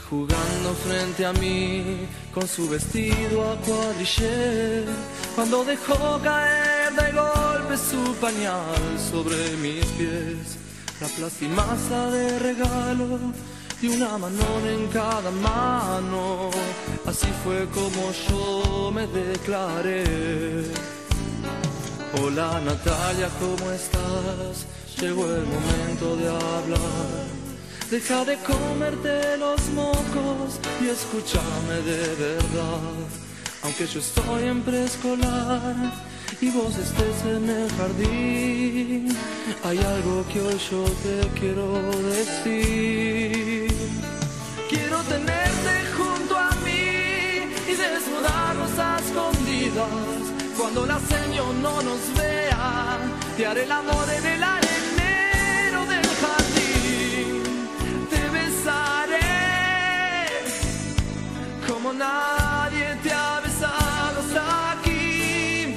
jugando frente a mí con su vestido a cuadrillé, cuando dejó caer de golpe su pañal sobre mis pies, la plastimaza de regalo y una Manón en cada mano. Así fue como yo me declaré. Hola Natalia, ¿cómo estás? Llegó el momento de hablar. Deja de comerte los mocos y escúchame de verdad. Aunque yo estoy en preescolar y vos estés en el jardín, hay algo que hoy yo te quiero decir. Quiero tenerte junto a mí y desnudarnos a escondidas. Cuando la señor no nos vea, te haré el amor en el arenero del jardín. Te besaré como nadie te ha besado hasta aquí.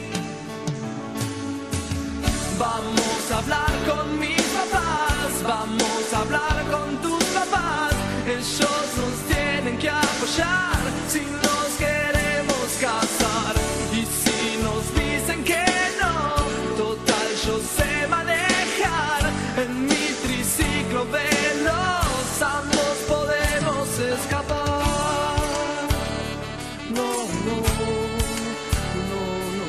Vamos a hablar con mis papás, vamos a hablar con tus papás. Ellos nos tienen que apoyar si nos queremos casar. Y si nos dicen que no, total yo sé manejar. En mi triciclo veloz ambos podemos escapar. No, no, no, no.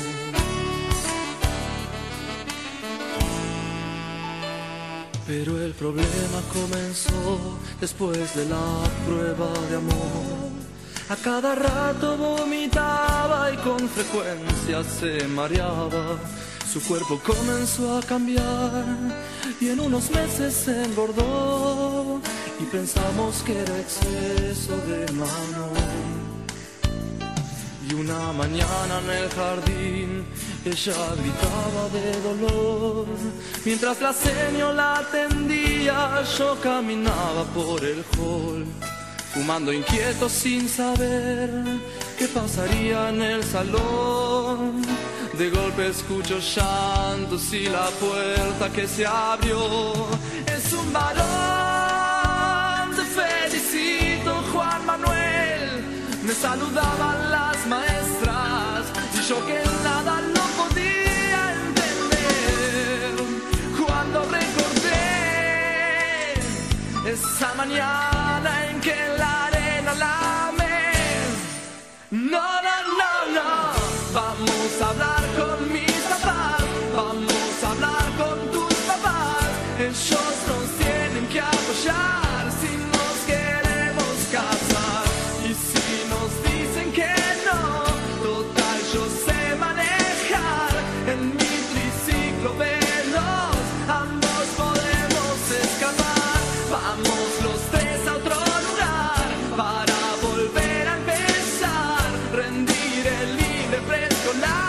Pero el problema comenzó después de la prueba de amor. A cada rato vomitaba y con frecuencia se mareaba. Su cuerpo comenzó a cambiar y en unos meses se engordó. Y pensamos que era exceso de Manón. Y una mañana en el jardín ella gritaba de dolor. Mientras la señora la atendía, yo caminaba por el hall, fumando inquieto sin saber qué pasaría en el salón. De golpe escucho llantos y la puerta que se abrió. Es un varón, te felicito Juan Manuel. Me saludaban las maestras y yo que nada lo podía entender. Cuando recordé esa mañana en que en la arena la amé. No, no, no, no. Vamos a hablar con mis papás, vamos a hablar con tus papás. Ellos nos tienen que apoyar si nos queremos casar. Y si nos dicen que no, total yo sé manejar. En mi triciclo veloz ambos podemos escapar. Vamos los tres a otro lugar para volver a empezar. Rendir el libre preescolar.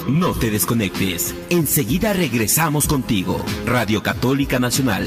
No te desconectes. Enseguida regresamos contigo. Radio Católica Nacional.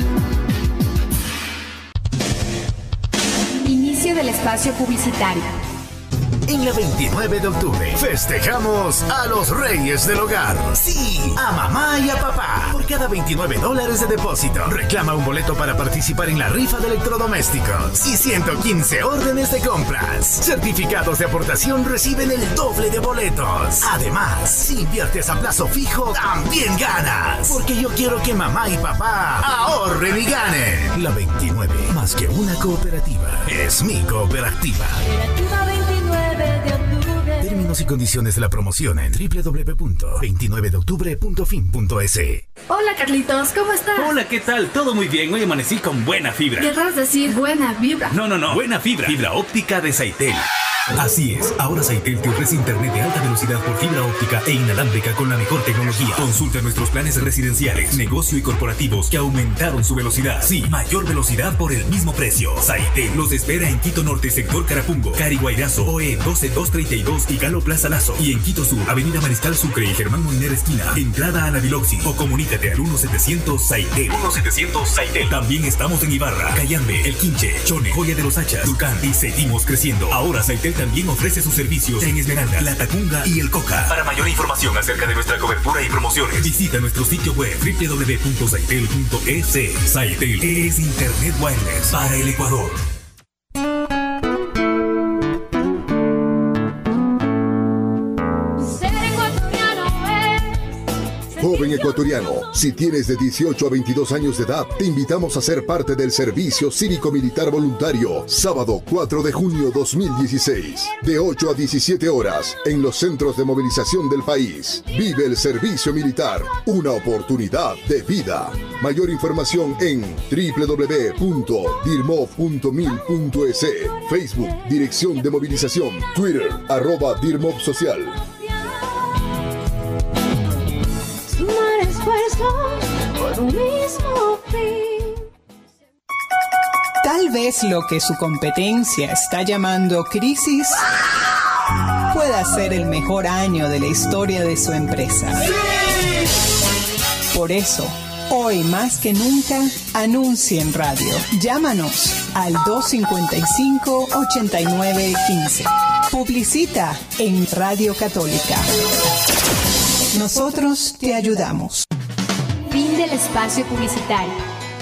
Inicio del espacio publicitario. En la 29 de octubre festejamos a los reyes del hogar. Sí, a mamá y a papá. Por cada $29 de depósito, reclama un boleto para participar en la rifa de electrodomésticos. Y 115 órdenes de compras. Certificados de aportación reciben el doble de boletos. Además, si inviertes a plazo fijo, también ganas. Porque yo quiero que mamá y papá ahorren y ganen. La 29, más que una cooperativa, es mi cooperativa. Cooperativa 29 de octubre. Términos y condiciones de la promoción en www.29deoctubre.fin.es. Hola Carlitos, ¿cómo estás? Hola, ¿qué tal? Todo muy bien, hoy amanecí con buena fibra. Querrás decir buena vibra. No, buena fibra. Fibra óptica de Saitel. Así es, ahora Saitel te ofrece internet de alta velocidad por fibra óptica e inalámbrica con la mejor tecnología. Consulta nuestros planes residenciales, negocio y corporativos que aumentaron su velocidad. Sí, mayor velocidad por el mismo precio. Saitel los espera en Quito Norte, sector Carapungo, Cari Guairazo, OE 12232 y Galo Plaza Lazo. Y en Quito Sur, Avenida Mariscal Sucre y Germán Moiner esquina, entrada a la Biloxi. O comunícate al 1700 Saitel. 1700 Saitel. También estamos en Ibarra, Cayambe, El Quinche, Chone, Joya de los Hachas, Tulcán y seguimos creciendo. Ahora Saitel también ofrece sus servicios en Esmeralda, La Tacunga y El Coca. Para mayor información acerca de nuestra cobertura y promociones, visita nuestro sitio web www.saitel.es. Saitel es Internet Wireless para el Ecuador. Joven ecuatoriano, si tienes de 18 a 22 años de edad, te invitamos a ser parte del Servicio Cívico-Militar Voluntario, sábado 4 de junio 2016, de 8 a 17 horas, en los centros de movilización del país. Vive el servicio militar, una oportunidad de vida. Mayor información en www.dirmov.mil.es, Facebook, Dirección de Movilización, Twitter, @dirmovsocial. Por un mismo fin. Tal vez lo que su competencia está llamando crisis pueda ser el mejor año de la historia de su empresa. Por eso, hoy más que nunca, anuncia en radio. Llámanos al 255-8915. Publicita en Radio Católica. Nosotros te ayudamos. Fin del espacio publicitario.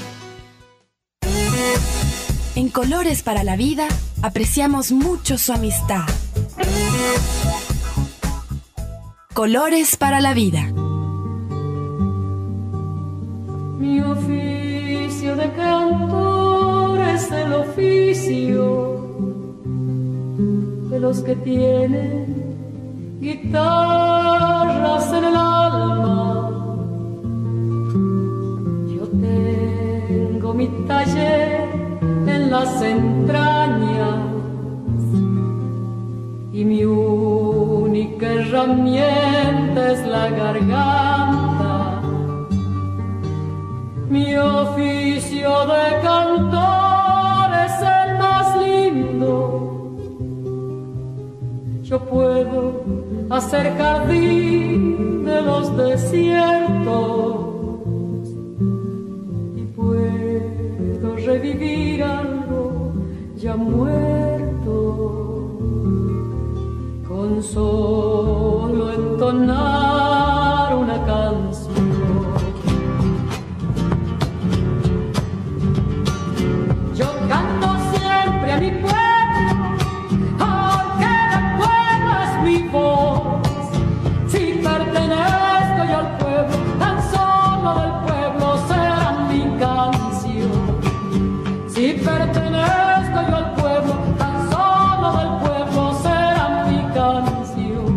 En Colores para la Vida apreciamos mucho su amistad. Colores para la Vida. Mi oficio de cantor es el oficio de los que tienen guitarras en el alma. Yo tengo mi taller en las entrañas y mi única herramienta es la garganta. Mi oficio de cantor es el más lindo. Yo puedo hacer jardín de los desiertos y puedo revivir algo ya muerto con solo entonar una canción. Yo canto siempre a mi pueblo, mi voz. Si pertenezco yo al pueblo, tan solo del pueblo será mi canción. Si pertenezco yo al pueblo, tan solo del pueblo será mi canción.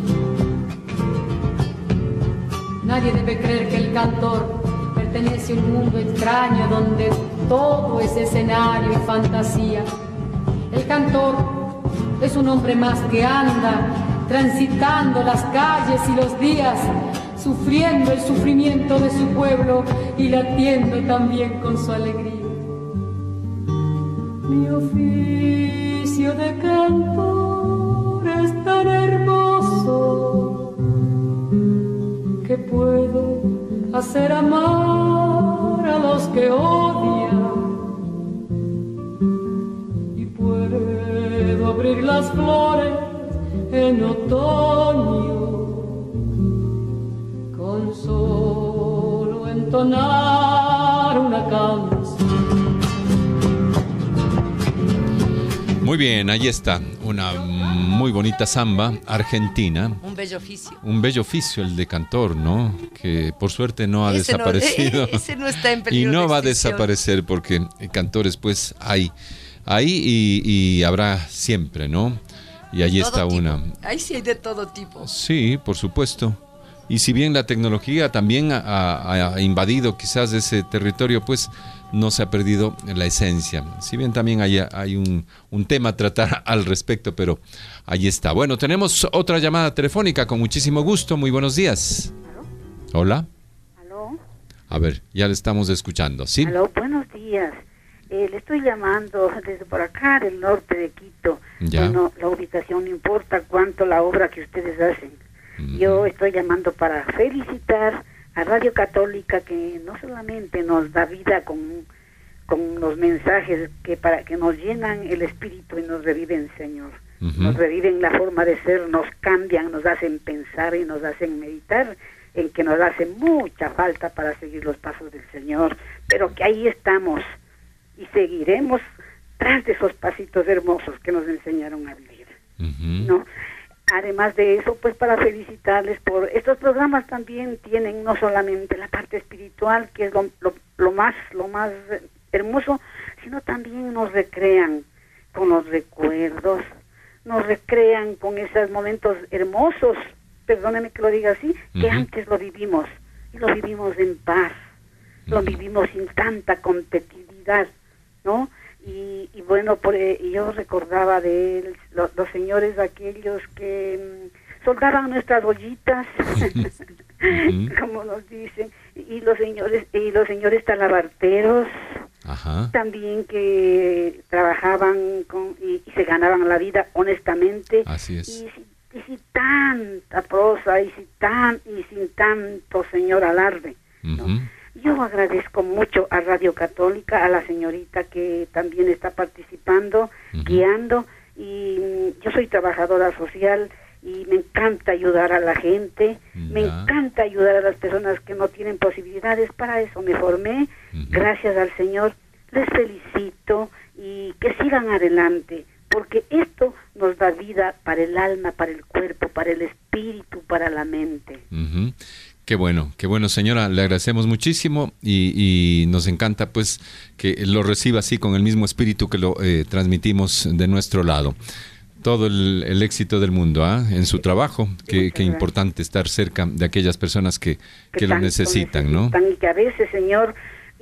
Nadie debe creer que el cantor pertenece a un mundo extraño donde todo es escenario y fantasía. El cantor es un hombre más que anda transitando las calles y los días, sufriendo el sufrimiento de su pueblo y latiendo también con su alegría. Mi oficio de cantor es tan hermoso hacer amar a los que odian, y puedo abrir las flores en otoño con solo entonar una canción. Muy bien, ahí está, una muy bonita samba argentina. Un bello oficio. Un bello oficio el de cantor, ¿no? Que por suerte no ha desaparecido. Ese no está en peligro. Y no de va a extinción. desaparecer porque cantores pues hay y habrá siempre, ¿no? Y allí está tipo. una. Ahí sí hay de todo tipo. Sí, por supuesto. Y si bien la tecnología también ha invadido quizás ese territorio, pues no se ha perdido la esencia. Si bien también hay un tema a tratar al respecto, pero ahí está. Bueno, tenemos otra llamada telefónica con muchísimo gusto. Muy buenos días. ¿Aló? ¿Hola? ¿Aló? A ver, ya le estamos escuchando, ¿sí? Aló, buenos días. Le estoy llamando desde por acá, del norte de Quito. Ya. Bueno, la ubicación no importa cuánto la obra que ustedes hacen. Yo estoy llamando para felicitar a Radio Católica, que no solamente nos da vida con los mensajes que nos llenan el espíritu y nos reviven, Señor. Nos reviven la forma de ser, nos cambian, nos hacen pensar y nos hacen meditar en que nos hace mucha falta para seguir los pasos del Señor, pero que ahí estamos y seguiremos tras de esos pasitos hermosos que nos enseñaron a vivir, ¿no? Además de eso, pues para felicitarles por estos programas también tienen no solamente la parte espiritual, que es lo más hermoso, sino también nos recrean con los recuerdos, nos recrean con esos momentos hermosos, perdóneme que lo diga así, que antes lo vivimos, y lo vivimos en paz, lo vivimos sin tanta competitividad, ¿no? Y bueno, yo recordaba de los señores aquellos que soldaban nuestras ollitas, como nos dicen, y los señores talabarteros, también que trabajaban y se ganaban la vida honestamente. Así es. Y sin tanta prosa y sin tanto señor alarde, ¿no? Yo agradezco mucho a Radio Católica, a la señorita que también está participando, guiando, y yo soy trabajadora social y me encanta ayudar a la gente, me encanta ayudar a las personas que no tienen posibilidades. Para eso me formé, gracias al Señor, les felicito y que sigan adelante, porque esto nos da vida para el alma, para el cuerpo, para el espíritu, para la mente. Qué bueno, señora, le agradecemos muchísimo y nos encanta pues que lo reciba así con el mismo espíritu que lo transmitimos de nuestro lado. Todo el éxito del mundo en su trabajo, qué importante estar cerca de aquellas personas que lo necesitan, ¿no? Y que a veces, Señor,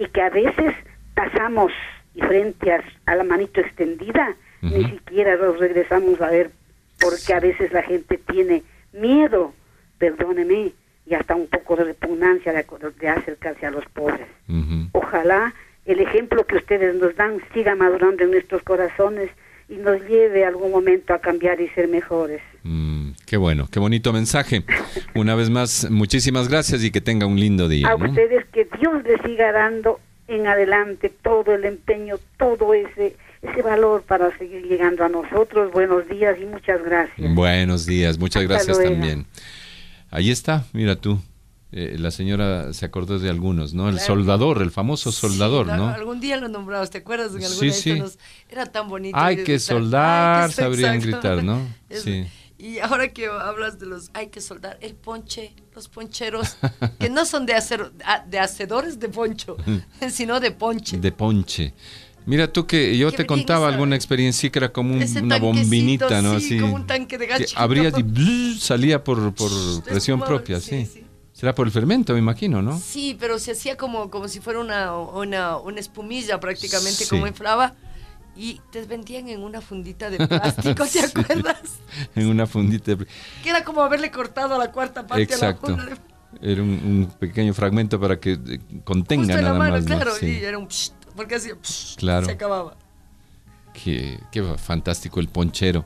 pasamos y frente a la manito extendida, ni siquiera nos regresamos a ver, porque a veces la gente tiene miedo, perdóneme, y hasta un poco de repugnancia de acercarse a los pobres. Ojalá el ejemplo que ustedes nos dan siga madurando en nuestros corazones y nos lleve algún momento a cambiar y ser mejores. Qué bueno, qué bonito mensaje. Una vez más, muchísimas gracias y que tenga un lindo día. A ustedes, que Dios les siga dando en adelante todo el empeño, todo ese valor para seguir llegando a nosotros. Buenos días y muchas gracias. Buenos días, muchas gracias luego. también. Ahí está, mira tú, la señora se acordó de algunos, ¿no? El soldador, el famoso soldador, ¿no? Algún día lo nombramos, ¿te acuerdas? En alguna era tan bonito. Hay que soldar, sabrían gritar, ¿no? Sí. Y ahora que hablas de hay que soldar, el ponche, los poncheros, que no son de hacedores de poncho, sino de ponche. De ponche. Mira tú que yo te contaba alguna experiencia que era como una bombinita, ¿no? Sí, así, como un tanque de gas chiquito. Abría y salía por presión propia, sí. Será por el fermento, me imagino, ¿no? Sí, pero se hacía como si fuera una espumilla prácticamente, como inflaba, y te vendían en una fundita de plástico, ¿te acuerdas? En una fundita de plástico. Que era como haberle cortado a la cuarta parte a la funda. Era un pequeño fragmento para que contenga justo nada la mano, más. claro, ¿no? Sí. y era un porque así claro. se acababa. Qué fantástico el ponchero.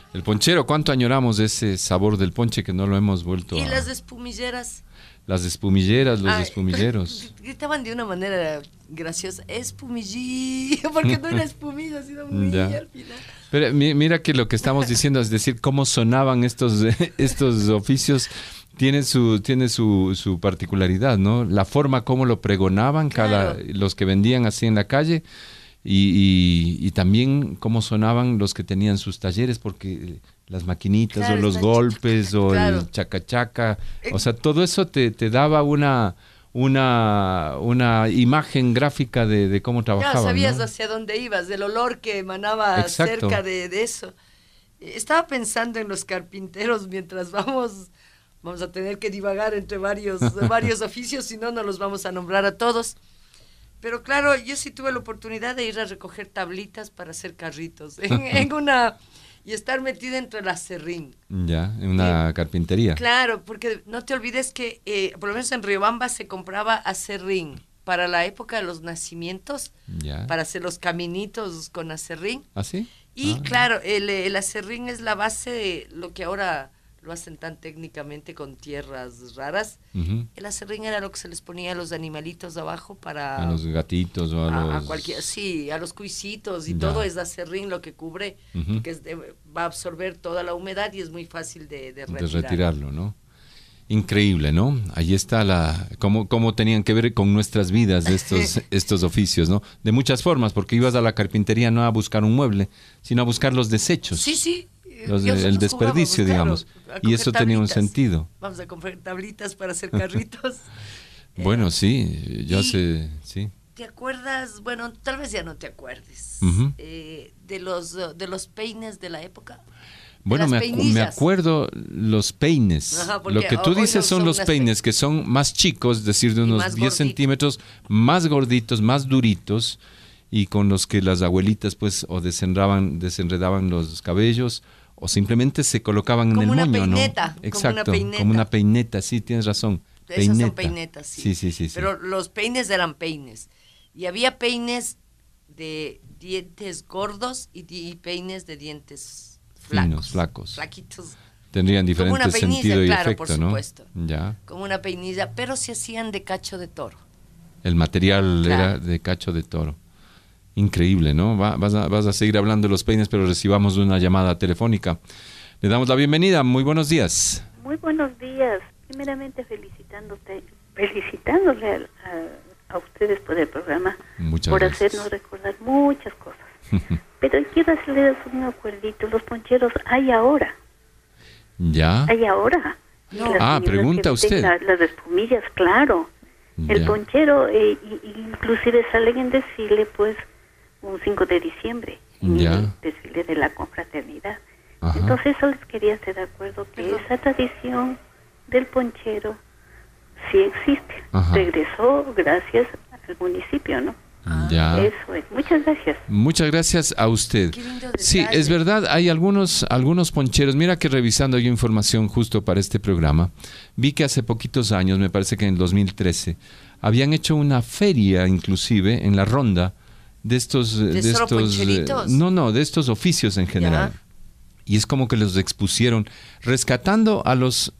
El ponchero, ¿cuánto añoramos ese sabor del ponche que no lo hemos vuelto Y las espumilleras. Las espumilleras, los espumilleros. Gritaban de una manera graciosa, espumillillo, porque no era espumilla, sino muy al final. Pero mira que lo que estamos diciendo, es decir, cómo sonaban estos oficios, tiene su particularidad, ¿no? La forma como lo pregonaban los que vendían así en la calle y también cómo sonaban los que tenían sus talleres, porque las maquinitas o los golpes o el chacachaca, o sea, todo eso te daba una imagen gráfica de cómo trabajaban. Claro, sabías, ¿no?, hacia dónde ibas, del olor que emanaba cerca de eso. Estaba pensando en los carpinteros mientras vamos a tener que divagar entre varios oficios, si no los vamos a nombrar a todos. Pero claro, yo sí tuve la oportunidad de ir a recoger tablitas para hacer carritos y estar metida entre la aserrín. Ya, en una carpintería. Claro, porque no te olvides que por lo menos en Riobamba se compraba aserrín para la época de los nacimientos, para hacer los caminitos con aserrín. ¿Ah, sí? Y claro, el aserrín es la base de lo que ahora lo hacen tan técnicamente con tierras raras. El aserrín era lo que se les ponía a los animalitos de abajo para... A los gatitos o a los... a los cuisitos y todo es aserrín lo que cubre, que va a absorber toda la humedad y es muy fácil de retirarlo, ¿no? Increíble, ¿no? Ahí está cómo tenían que ver con nuestras vidas estos oficios, ¿no? De muchas formas, porque ibas a la carpintería no a buscar un mueble, sino a buscar los desechos. Sí. El desperdicio, digamos. Y eso tenía un sentido. Vamos a comprar tablitas para hacer carritos. Bueno, sí, sí. ¿Te acuerdas? Bueno, tal vez ya no te acuerdes. De los peines de la época. Bueno, me acuerdo los peines. Ajá, lo que tú dices son los peines que son más chicos, es decir, de unos 10 centímetros, más gorditos, más duritos, y con los que las abuelitas pues o desenredaban los cabellos o simplemente se colocaban en el moño, ¿no? Exacto, como una peineta, sí, tienes razón. Esas son peinetas, sí. Sí. Pero los peines eran peines. Y había peines de dientes gordos y peines de dientes flacos. Flaquitos. Tendrían diferente sentido y efecto, por supuesto. ¿no? Ya. Como una peinilla, pero se hacían de cacho de toro. El material era de cacho de toro. Increíble, ¿no? Vas a seguir hablando de los peines, pero recibamos una llamada telefónica. Le damos la bienvenida. Muy buenos días. Muy buenos días. Primeramente felicitándole a ustedes por el programa. Muchas por gracias. Hacernos recordar muchas cosas. Pero quiero hacerles un acuerdito. Los poncheros hay ahora. ¿Ya? Hay ahora. No. Pregunta usted. Las espumillas, claro. El ponchero, inclusive salen en desfile, pues, un 5 de diciembre, en el desfile de la confraternidad. Ajá. Entonces, eso les quería hacer de acuerdo que esa tradición del ponchero sí existe. Ajá. Regresó gracias al municipio, ¿no? Ya. Eso es. Muchas gracias. Muchas gracias a usted. Sí, es verdad, hay algunos poncheros. Mira que revisando yo información justo para este programa, vi que hace poquitos años, me parece que en el 2013, habían hecho una feria inclusive en la Ronda de estos oficios en general. Ya. Y es como que los expusieron rescatando a los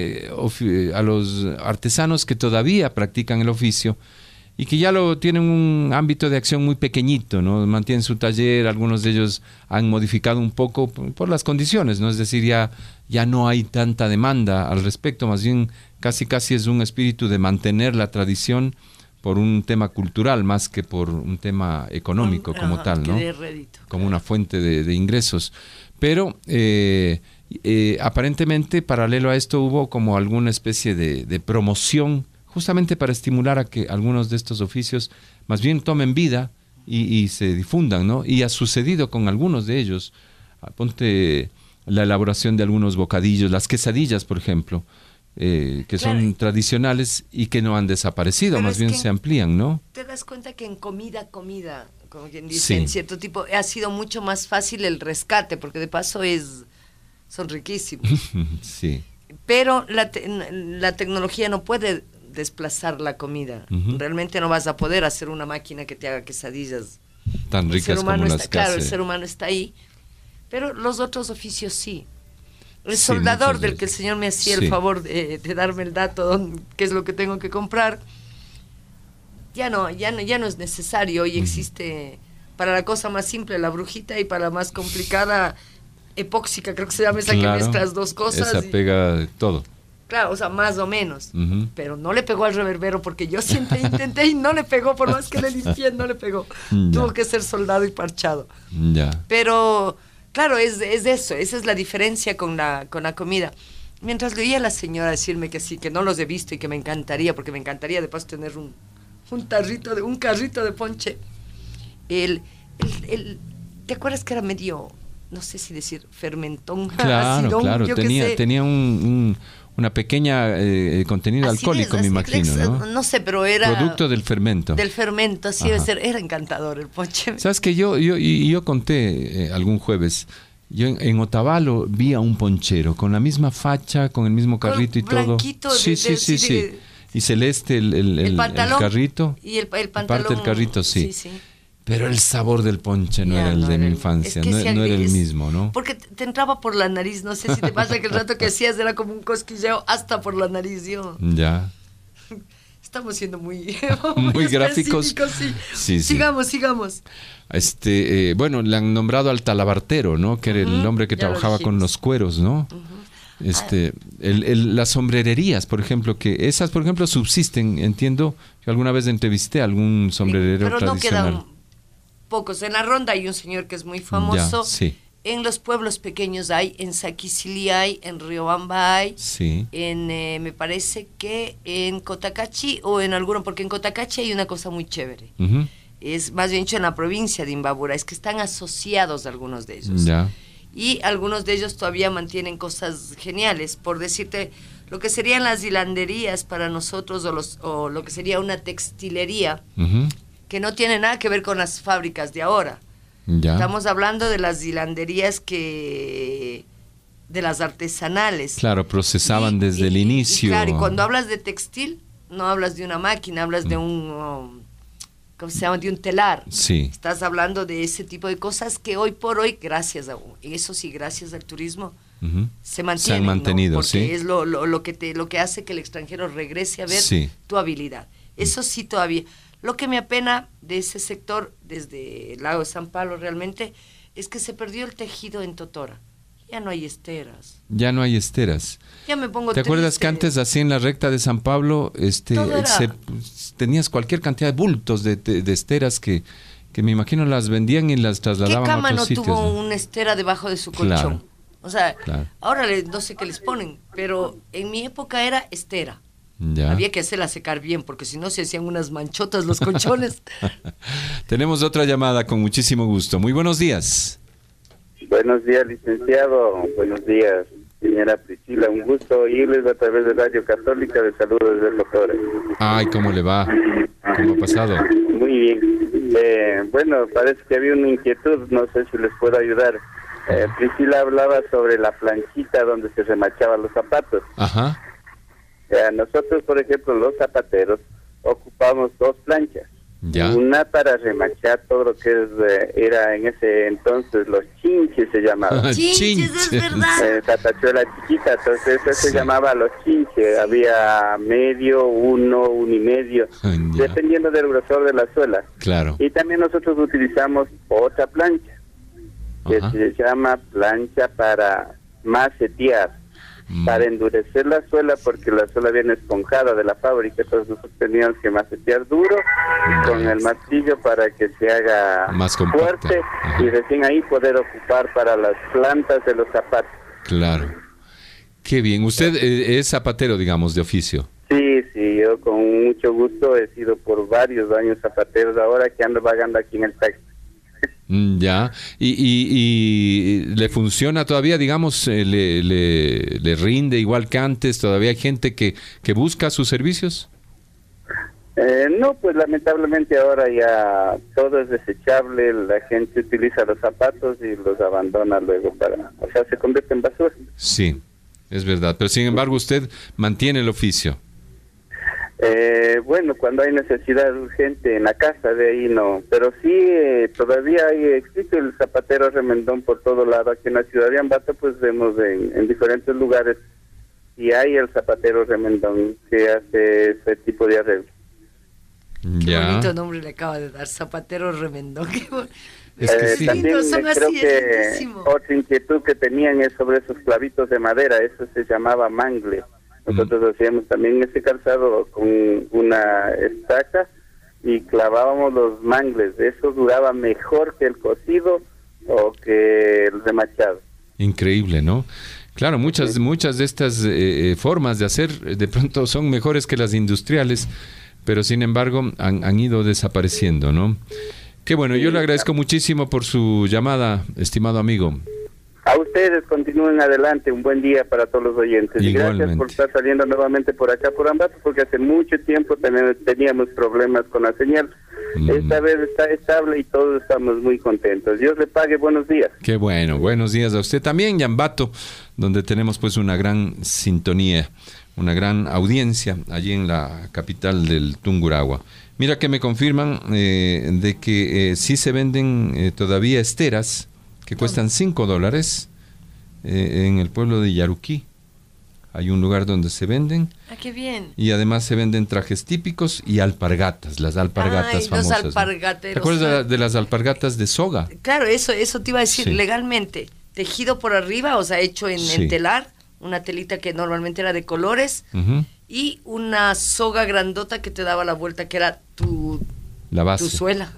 artesanos que todavía practican el oficio y que ya tienen un ámbito de acción muy pequeñito, ¿no? Mantienen su taller, algunos de ellos han modificado un poco por las condiciones, ¿no? Es decir, ya no hay tanta demanda al respecto, más bien casi es un espíritu de mantener la tradición por un tema cultural más que por un tema económico como tal, ¿no? Como una fuente de ingresos. Pero aparentemente paralelo a esto hubo como alguna especie de promoción justamente para estimular a que algunos de estos oficios más bien tomen vida y se difundan, ¿no? Y ha sucedido con algunos de ellos. Ponte la elaboración de algunos bocadillos, las quesadillas, por ejemplo, que son tradicionales y que no han desaparecido, pero más bien se amplían, ¿no? Te das cuenta que en comida, como quien dice, en cierto tipo, ha sido mucho más fácil el rescate, porque de paso son riquísimos. Sí. Pero la tecnología no puede desplazar la comida. Realmente no vas a poder hacer una máquina que te haga quesadillas tan ricas como las que claro, el ser humano está ahí, Pero los otros oficios sí. El soldador del que el señor me hacía el favor de darme el dato, qué es lo que tengo que comprar, ya no es necesario. Hoy existe para la cosa más simple la brujita y para la más complicada epóxica, creo que se llama esa, que mezclas dos cosas. Esa pega todo. Claro, o sea, más o menos. Pero no le pegó al reverbero porque yo siempre intenté y no le pegó, por más que le limpié, no le pegó. Tuvo que ser soldado y parchado. Pero, claro, es eso, esa es la diferencia con la comida. Mientras le oía a la señora decirme que sí, que no los he visto y que me encantaría, porque me encantaría de paso tener un carrito de ponche. ¿Te acuerdas que era medio, no sé si decir fermentón? Claro, acidón, claro, tenía una pequeña contenido alcohólico, me imagino, ¿no? No sé, pero era... Producto del fermento. Del fermento, así debe ser. Era encantador el ponche. ¿Sabes que yo conté algún jueves, yo en Otavalo vi a un ponchero con la misma facha, con el mismo carrito y todo. Sí. Y celeste el carrito. Y el pantalón. Parte del carrito, sí. Pero el sabor del ponche no era el de mi infancia, no era el mismo, ¿no? Porque te entraba por la nariz, no sé si te pasa que el rato que hacías era como un cosquilleo hasta por la nariz, yo. Ya. Estamos siendo muy gráficos. Sí. Sigamos. Bueno, le han nombrado al talabartero, ¿no? Que era el hombre que trabajaba con los cueros, ¿no? Las sombrererías, por ejemplo, que esas, por ejemplo, subsisten. Entiendo que alguna vez entrevisté a algún sombrerero tradicional. No quedan pocos. En la Ronda hay un señor que es muy famoso. En los pueblos pequeños hay, en Saquicilí hay, en Riobamba hay, me parece que en Cotacachi o en alguno, porque en Cotacachi hay una cosa muy chévere. Es más bien dicho en la provincia de Imbabura, es que están asociados algunos de ellos. Y algunos de ellos todavía mantienen cosas geniales. Por decirte, lo que serían las hilanderías para nosotros o lo que sería una textilería, que no tiene nada que ver con las fábricas de ahora. Estamos hablando de las hilanderías de las artesanales. Claro, procesaban desde el inicio. Claro, y cuando hablas de textil, no hablas de una máquina, hablas de un... ¿cómo se llama? De un telar. Estás hablando de ese tipo de cosas que hoy por hoy, gracias al turismo, se mantienen. Se han mantenido, ¿no? Porque es lo que hace que el extranjero regrese a ver tu habilidad. Eso sí todavía. Lo que me apena de ese sector, desde el lago de San Pablo realmente, es que se perdió el tejido en Totora. Ya no hay esteras. Ya no hay esteras. Ya me pongo ¿Te acuerdas que antes, así en la recta de San Pablo, tenías cualquier cantidad de bultos de esteras que me imagino las vendían y las trasladaban a otros sitios? ¿Qué cama no tuvo una estera debajo de su colchón? O sea, ahora no sé qué les ponen, pero en mi época era estera. Había que hacerla secar bien, porque si no se hacían unas manchotas los colchones. Tenemos otra llamada con muchísimo gusto. Muy buenos días. Buenos días, licenciado. Buenos días, señora Priscila. Un gusto oírles a través de Radio Católica. De saludos desde el doctor. Ay, ¿cómo le va? ¿Cómo ha pasado? Muy bien. Bueno, parece que había una inquietud. No sé si les puedo ayudar. Priscila hablaba sobre la planchita donde se remachaban los zapatos. Ajá. Nosotros, por ejemplo, los zapateros, ocupamos dos planchas. Una para remachar todo lo que era en ese entonces los chinches se llamaban. Chinches, es verdad. Tatachuela chiquita, entonces eso se llamaba los chinches. Había medio, uno y medio, dependiendo del grosor de la suela. Claro. Y también nosotros utilizamos otra plancha, que se llama plancha para macetear. Para endurecer la suela, porque la suela viene esponjada de la fábrica, entonces nosotros teníamos que macetear duro con el martillo para que se haga más fuerte y recién ahí poder ocupar para las plantas de los zapatos. Claro. Qué bien. ¿Usted es zapatero, digamos, de oficio? Sí, yo con mucho gusto he sido por varios años zapatero, ahora que ando vagando aquí en el taxi. Ya, y le funciona todavía, digamos, le rinde igual que antes, todavía hay gente que busca sus servicios. No, pues lamentablemente ahora ya todo es desechable, la gente utiliza los zapatos y los abandona luego se convierte en basura. Sí, es verdad, pero sin embargo usted mantiene el oficio. Bueno, cuando hay necesidad urgente en la casa, de ahí no. Pero sí, todavía existe el zapatero remendón por todo lado. Aquí en la ciudad de Ambato, pues vemos en diferentes lugares y hay el zapatero remendón que hace ese tipo de arreglo. Qué bonito nombre le acaba de dar, zapatero remendón. Es que sí. También son creo así, que otra inquietud que tenían es sobre esos clavitos de madera, eso se llamaba mangle. Nosotros hacíamos también ese calzado con una estaca y clavábamos los mangles. Eso duraba mejor que el cosido o que el remachado. Increíble, ¿no? Claro, muchas de estas formas de hacer de pronto son mejores que las industriales, pero sin embargo han ido desapareciendo, ¿no? Qué bueno, yo le agradezco muchísimo por su llamada, estimado amigo. A ustedes, continúen adelante, un buen día para todos los oyentes. Igualmente. Y gracias por estar saliendo nuevamente por acá, por Ambato, porque hace mucho tiempo teníamos problemas con la señal. Esta vez está estable y todos estamos muy contentos. Dios le pague, buenos días. Qué bueno, buenos días a usted también, y Ambato, donde tenemos pues una gran sintonía, una gran audiencia allí en la capital del Tungurahua. Mira que me confirman de que sí se venden todavía esteras que cuestan $5 en el pueblo de Yaruquí. Hay un lugar donde se venden. Ah, qué bien. Y además se venden trajes típicos y alpargatas, las alpargatas famosas. Los alpargateros. ¿Te acuerdas de las alpargatas de soga? Claro, eso te iba a decir, legalmente. Tejido por arriba, o sea, hecho en telar, una telita que normalmente era de colores, y una soga grandota que te daba la vuelta, que era la base. Tu suela.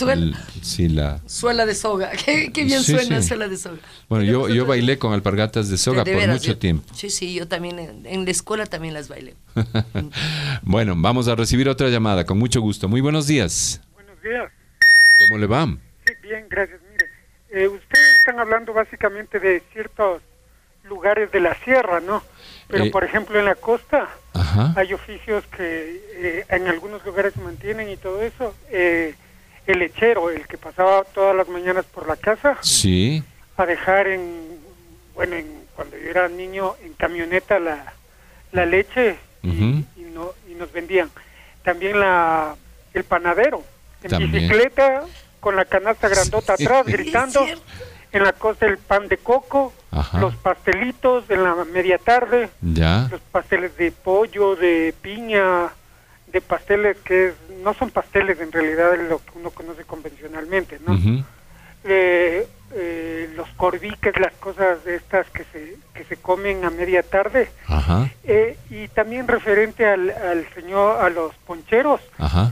Suela de soga. Qué bien suena, suela de soga. Bueno, yo bailé con alpargatas de soga por mucho tiempo. Sí, yo también en la escuela también las bailé. Bueno, vamos a recibir otra llamada, con mucho gusto. Muy buenos días. Buenos días. ¿Cómo le va? Sí, bien, gracias. Mire, ustedes están hablando básicamente de ciertos lugares de la sierra, ¿no? Pero, por ejemplo, en la costa hay oficios que en algunos lugares se mantienen y todo eso. El lechero, el que pasaba todas las mañanas por la casa, a dejar cuando yo era niño, en camioneta la leche y nos vendían. También el panadero, en bicicleta, con la canasta grandota atrás, gritando. En la costa el pan de coco, los pastelitos en la media tarde, los pasteles de pollo, de piña, de pasteles que no son pasteles en realidad, es lo que uno conoce convencionalmente, ¿no? Los corviques, las cosas de estas que se comen a media tarde, y también referente a los poncheros.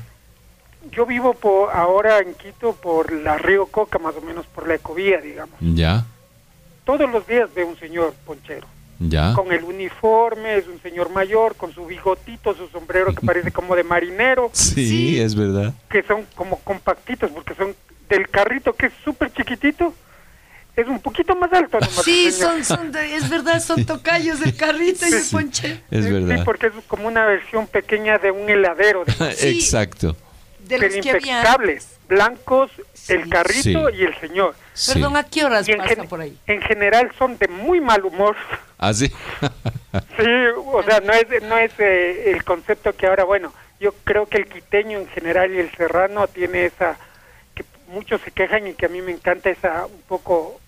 Yo vivo ahora en Quito por la Río Coca, más o menos por la Ecovía, digamos. Todos los días veo un señor ponchero. Con el uniforme, es un señor mayor, con su bigotito, su sombrero que parece como de marinero. Sí, es verdad. Que son como compactitos, porque son del carrito, que es súper chiquitito, es un poquito más alto. Sí, es verdad, son tocayos del carrito y el ponchero. Es verdad. Sí, porque es como una versión pequeña de un heladero. Exacto. Pero impecables, blancos, el carrito y el señor. Perdón, ¿a qué horas pasa por ahí? En general son de muy mal humor. ¿Ah, sí? Sí, o sea, no es el concepto que ahora, bueno, yo creo que el quiteño en general y el serrano tiene esa, que muchos se quejan y que a mí me encanta esa un poco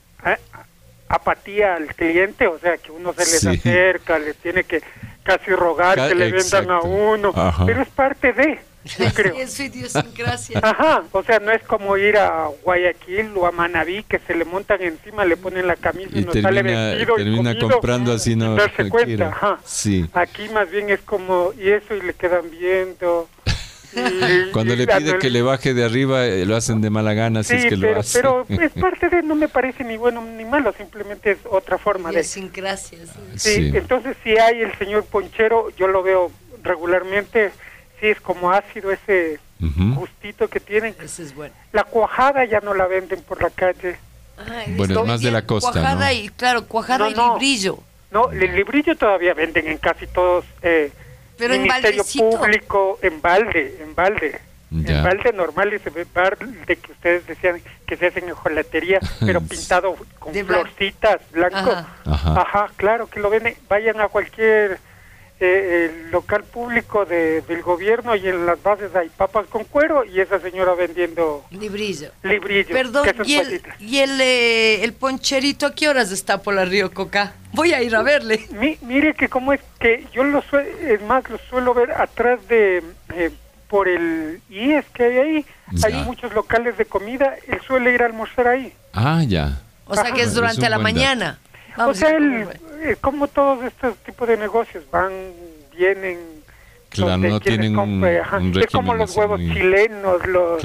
apatía al cliente, o sea, que uno se les acerca, les tiene que casi rogar que le vendan a uno, pero es parte de... Yo creo. Es su idiosincrasia. O sea, no es como ir a Guayaquil o a Manabí, que se le montan encima, le ponen la camisa y no sale vestido termina y comido, comprando así, no darse cuenta. Sí. Aquí más bien es como, y eso, y le quedan viendo. Cuando le pide que le baje de arriba, lo hacen de mala gana, si es que lo hace. Pero es parte de, no me parece ni bueno ni malo, simplemente es otra forma de... Idiosincrasia. Sí, entonces si hay el señor ponchero, yo lo veo regularmente... Sí, es como ácido ese gustito que tienen. Ese es bueno. La cuajada ya no la venden por la calle. Bueno, es más de la costa, cuajada, ¿no? Y claro, cuajada y librillo. No, el librillo todavía venden en casi todos. Pero Ministerio Público, en balde. En balde normal, ese balde que ustedes decían que se hacen en hojalatería, pero pintado con florcitas, blanco. Claro que lo venden. Vayan a cualquier el local público del gobierno y en las bases hay papas con cuero y esa señora vendiendo librillo. Perdón, y el poncherito, ¿a qué horas está por la Río Coca? Voy a ir a verle. Mire que cómo es que yo lo suelo ver atrás de por el IES que hay ahí. Ya. Hay muchos locales de comida, él suele ir a almorzar ahí. Ah, ya. O sea que es durante la mañana. Vamos, o sea, como todos estos tipos de negocios van, vienen. Claro, no tienen un régimen. Es como los huevos chilenos,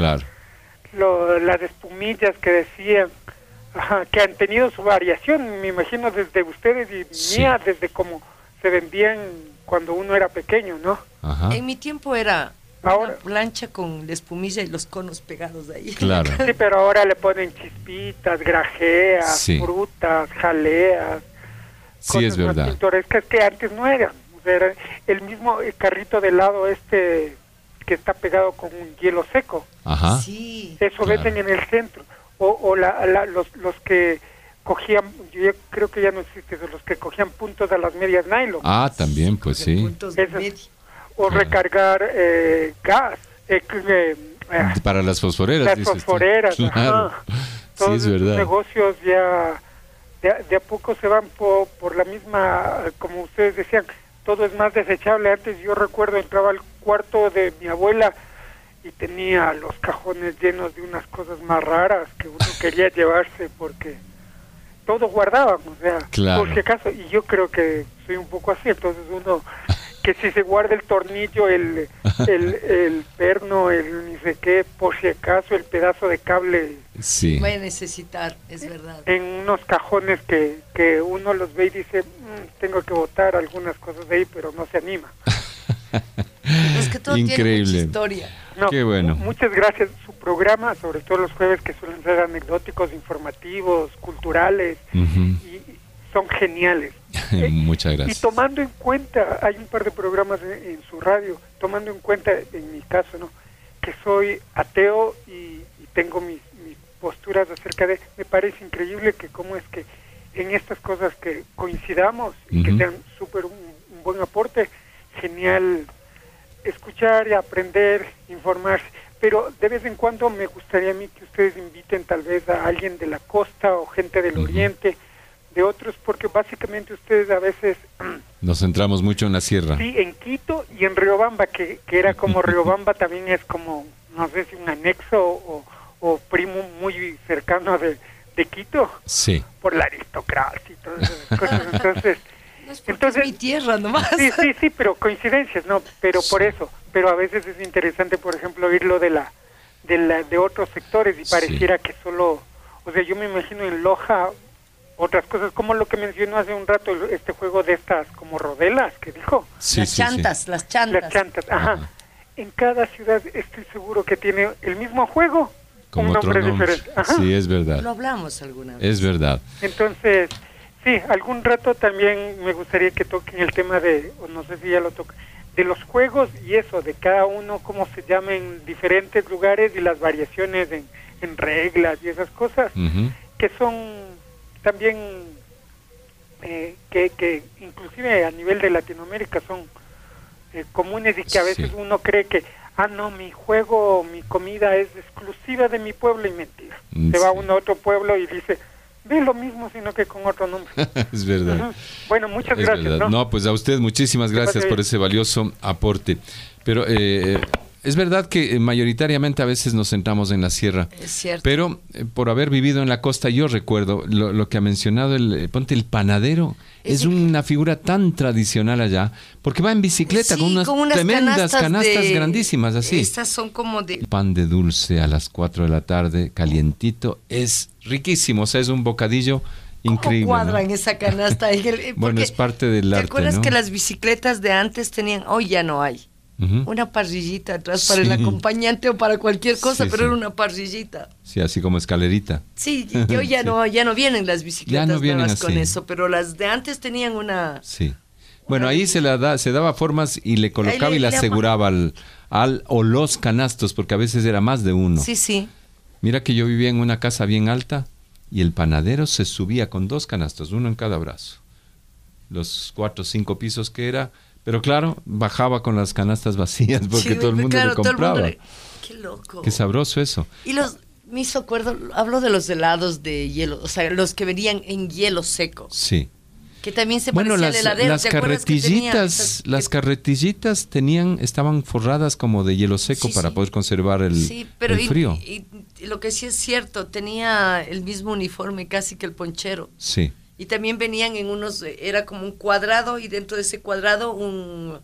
las espumillas que decían, que han tenido su variación, me imagino desde ustedes y mía, desde como se vendían cuando uno era pequeño, ¿no? Ajá. En mi tiempo era una plancha con la espumilla y los conos pegados ahí. Claro. Sí, pero ahora le ponen chispitas, grajeas, frutas, jaleas. Sí, es verdad. Más pintorescas que antes no eran. O sea, era el mismo carrito de helado que está pegado con un hielo seco. Ajá. Sí. Eso venden en el centro. O los que cogían, yo creo que ya no existe eso, los que cogían puntos de las medias nylon. Ah, también, pues sí. O recargar gas. Para las fosforeras. Las fosforeras, claro. Todos sí, es verdad. Los negocios ya de a poco se van por la misma, como ustedes decían, todo es más desechable. Antes yo recuerdo, entraba al cuarto de mi abuela y tenía los cajones llenos de unas cosas más raras que uno quería llevarse porque todo guardábamos, o sea, claro. Por si acaso, y yo creo que soy un poco así, entonces uno, que si se guarda el tornillo, el perno, el ni sé qué, por si acaso el pedazo de cable, sí. Voy a necesitar, es verdad. En unos cajones que uno los ve y dice, tengo que botar algunas cosas de ahí, pero no se anima. Es que todo increíble. Tiene mucha historia. No, qué bueno. Muchas gracias. Su programa, sobre todo los jueves que suelen ser anecdóticos, informativos, culturales, y son geniales. Muchas gracias. Y tomando en cuenta, hay un par de programas en su radio, tomando en cuenta, en mi caso, ¿no?, que soy ateo y tengo mis posturas acerca de, me parece increíble que cómo es que en estas cosas que coincidamos y que sean súper un buen aporte, genial escuchar y aprender, informarse, pero de vez en cuando me gustaría a mí que ustedes inviten tal vez a alguien de la costa o gente del oriente, de otros, porque básicamente ustedes a veces nos centramos mucho en la sierra. Sí, en Quito y en Riobamba, que era como Riobamba también es como, no sé si un anexo o primo muy cercano de Quito, sí, por la aristocracia y todas esas cosas, entonces... Entonces, es mi tierra nomás. Sí, pero coincidencias, no, pero por eso, pero a veces es interesante, por ejemplo, oírlo de otros sectores y pareciera que solo, o sea, yo me imagino en Loja otras cosas, como lo que mencionó hace un rato, este juego de estas como rodelas que dijo. Las chantas. Las chantas, ajá. En cada ciudad estoy seguro que tiene el mismo juego, con un nombre diferente. Ajá. Sí, es verdad. Lo hablamos alguna vez. Es verdad. Entonces... Sí, algún rato también me gustaría que toquen el tema de, o no sé si ya lo tocan, de los juegos y eso, de cada uno, cómo se llama en diferentes lugares y las variaciones en reglas y esas cosas, que son también, que inclusive a nivel de Latinoamérica son comunes y que a veces uno cree que, no, mi juego, mi comida es exclusiva de mi pueblo y mentira. Se va uno a otro pueblo y dice... ve lo mismo, sino que con otro nombre. Es verdad. Bueno, muchas gracias. ¿no? Pues a usted muchísimas gracias por ese valioso aporte. Pero es verdad que mayoritariamente a veces nos centramos en la sierra. Es cierto. Pero por haber vivido en la costa, yo recuerdo lo que ha mencionado el panadero. Es una figura tan tradicional allá, porque va en bicicleta con unas tremendas canastas grandísimas así. Estas son como de... El pan de dulce a las 4 de la tarde, calientito, es riquísimo, o sea, es un bocadillo increíble. ¿Cómo cuadra ¿no? en esa canasta? Bueno, es parte del arte, ¿te acuerdas, ¿no? que las bicicletas de antes tenían, hoy ya no hay, una parrillita atrás para el acompañante o para cualquier cosa, pero era una parrillita? Sí, así como escalerita. Sí, y hoy ya no vienen las bicicletas nuevas así. con eso, pero las de antes tenían una... Sí. Bueno, ahí se daba formas y le colocaba y le aseguraba al o los canastos, porque a veces era más de uno. Sí, sí. Mira que yo vivía en una casa bien alta y el panadero se subía con 2 canastos, uno en cada brazo. Los 4 o 5 pisos que era, Pero claro, bajaba con las canastas vacías porque todo el mundo le compraba. Qué loco. Qué sabroso eso. Y me hizo acuerdo, hablo de los helados de hielo, o sea, los que venían en hielo seco. Sí. Que también se parecía al heladero. Las carretillitas estaban forradas como de hielo seco para poder conservar el frío. Y lo que sí es cierto, tenía el mismo uniforme casi que el ponchero. Sí. Y también venían en unos, era como un cuadrado y dentro de ese cuadrado un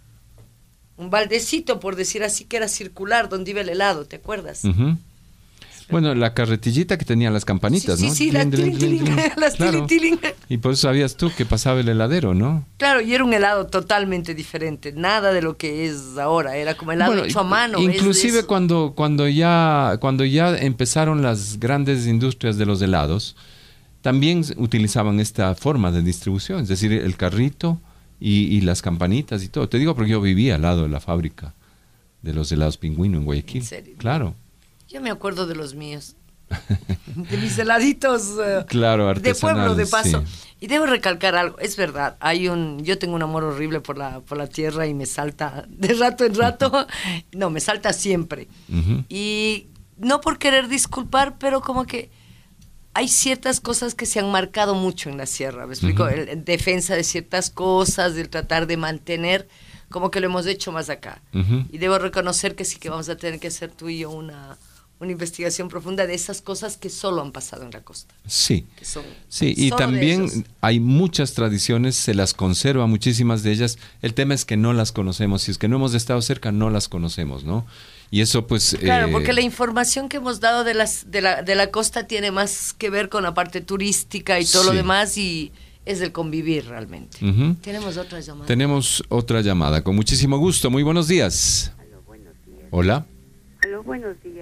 baldecito, por decir así, que era circular, donde iba el helado, ¿te acuerdas? Uh-huh. Bueno, la carretillita que tenía las campanitas, ¿no? Sí, las tilín. Y por eso sabías tú que pasaba el heladero, ¿no? Claro, y era un helado totalmente diferente, nada de lo que es ahora, era como helado hecho a mano. Inclusive cuando ya empezaron las grandes industrias de los helados, también utilizaban esta forma de distribución, es decir, el carrito y las campanitas y todo. Te digo porque yo vivía al lado de la fábrica de los helados Pingüino en Guayaquil. ¿En serio? Claro. Yo me acuerdo de los míos, de mis heladitos claro, de pueblo, de paso. Sí. Y debo recalcar algo, es verdad, yo tengo un amor horrible por la tierra y me salta de rato en rato, no, me salta siempre. Uh-huh. Y no por querer disculpar, pero como que hay ciertas cosas que se han marcado mucho en la sierra, ¿me explico? Uh-huh. En defensa de ciertas cosas, del tratar de mantener, como que lo hemos hecho más acá. Uh-huh. Y debo reconocer que sí que vamos a tener que hacer tú y yo una investigación profunda de esas cosas que solo han pasado en la costa. Sí, y también hay muchas tradiciones, se las conserva, muchísimas de ellas. El tema es que no las conocemos, si es que no hemos estado cerca, no las conocemos, ¿no? Y eso pues... Claro, porque la información que hemos dado de la costa tiene más que ver con la parte turística y todo lo demás, y es el convivir realmente. Uh-huh. Tenemos otra llamada. Tenemos otra llamada, con muchísimo gusto. Muy buenos días. Aló, buenos días. Hola. Aló, buenos días.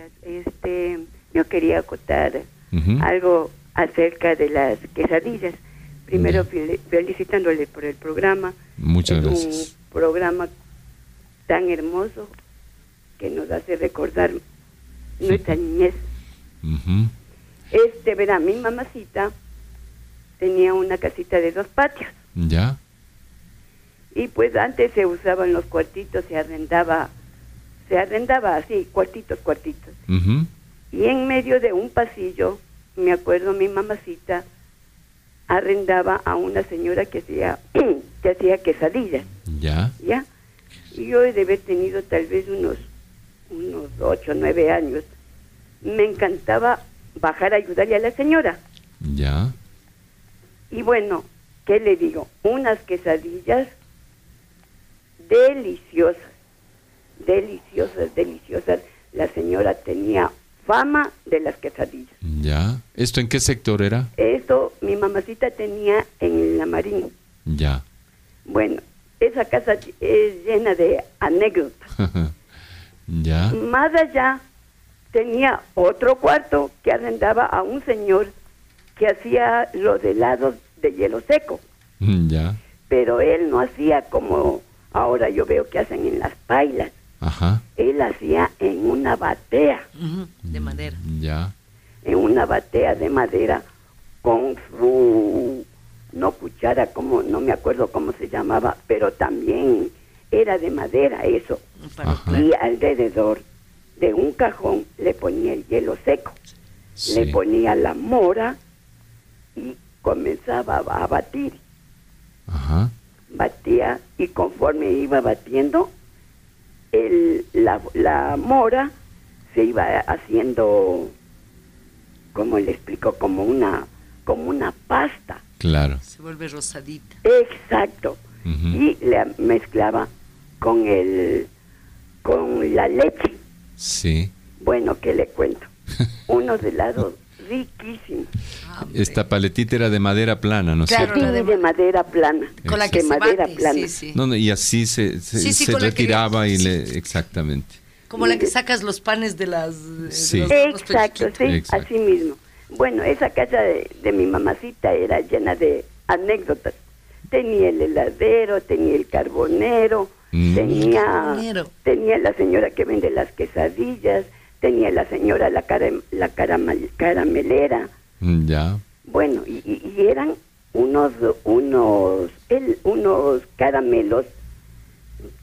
Yo quería acotar Uh-huh. algo acerca de las quesadillas. Primero, felicitándole por el programa. Muchas gracias. Un programa tan hermoso que nos hace recordar nuestra niñez. Uh-huh. Verá, mi mamacita tenía una casita de 2 patios. ¿Ya? Y pues antes se usaban los cuartitos, se arrendaba así, cuartitos. Uh-huh. Y en medio de un pasillo, me acuerdo, mi mamacita arrendaba a una señora que hacía quesadillas. ¿Ya? ¿Ya? Y yo he de haber tenido tal vez unos 8 o 9 años. Me encantaba bajar a ayudarle a la señora. ¿Ya? Y bueno, ¿qué le digo? Unas quesadillas deliciosas. La señora tenía fama de las quesadillas. ¿Ya? ¿Esto en qué sector era? Esto mi mamacita tenía en la Marín. Ya. Bueno, esa casa es llena de anécdotas. ¿Ya? Más allá tenía otro cuarto que arrendaba a un señor que hacía los helados de hielo seco. ¿Ya? Pero él no hacía como ahora yo veo que hacen en las pailas. Ajá. Él hacía en una batea. De madera. Ya. En una batea de madera con su, no cuchara, como no me acuerdo cómo se llamaba, pero también era de madera eso. Ajá. Y alrededor de un cajón le ponía el hielo seco. Sí. Le ponía la mora y comenzaba a batir. Ajá. Batía y conforme iba batiendo, la mora se iba haciendo, ¿cómo le explico? Como una pasta. Claro. Se vuelve rosadita. Exacto. Uh-huh. Y la mezclaba con la leche. Sí. Bueno, ¿qué le cuento? Unos helados riquísimos. Esta paletita era de madera plana, ¿no es cierto? cierto? De madera plana. Con la que se madera bate, plana. sí. No, y así se retiraba exactamente. Como la que sacas los panes de las... Sí. Exacto, sí, Exacto. así mismo. Bueno, esa casa de mi mamacita era llena de anécdotas. Tenía el heladero, tenía el carbonero, tenía la señora que vende las quesadillas, tenía la señora la caramelera. Ya. Bueno, y eran unos caramelos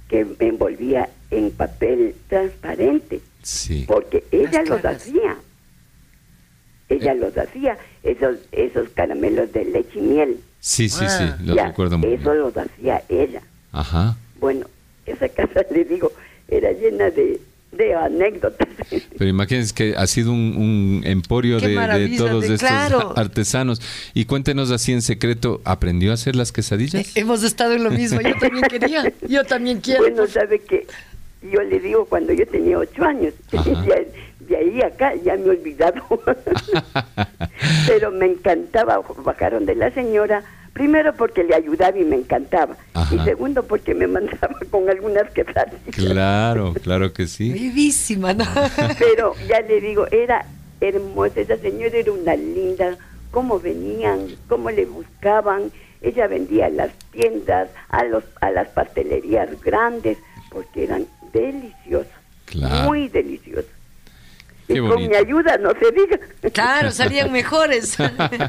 que me envolvía en papel transparente. Sí. Porque ella los hacía. Ella los hacía, esos caramelos de leche y miel. Sí, los recuerdo muy bien. Eso los hacía ella. Ajá. Bueno, esa casa, le digo, era llena de anécdotas. Pero imagínense que ha sido un emporio de todos estos artesanos. Y cuéntenos así en secreto, ¿aprendió a hacer las quesadillas? Hemos estado en lo mismo, yo también quería, yo también quiero. Bueno, sabe que yo le digo, cuando yo tenía 8 años, de ahí acá ya me he olvidado. Pero me encantaba, bajaron de la señora, primero porque le ayudaba y me encantaba. Ajá. Y segundo porque me mandaba con algunas quesadillas. Claro que sí. Vivísima, ¿no? Pero ya le digo, era hermosa, esa señora era una linda, cómo venían, cómo le buscaban. Ella vendía a las tiendas, a las pastelerías grandes, porque eran deliciosas, muy deliciosas. Qué y bonito. Con mi ayuda, no se diga. Claro, salían mejores.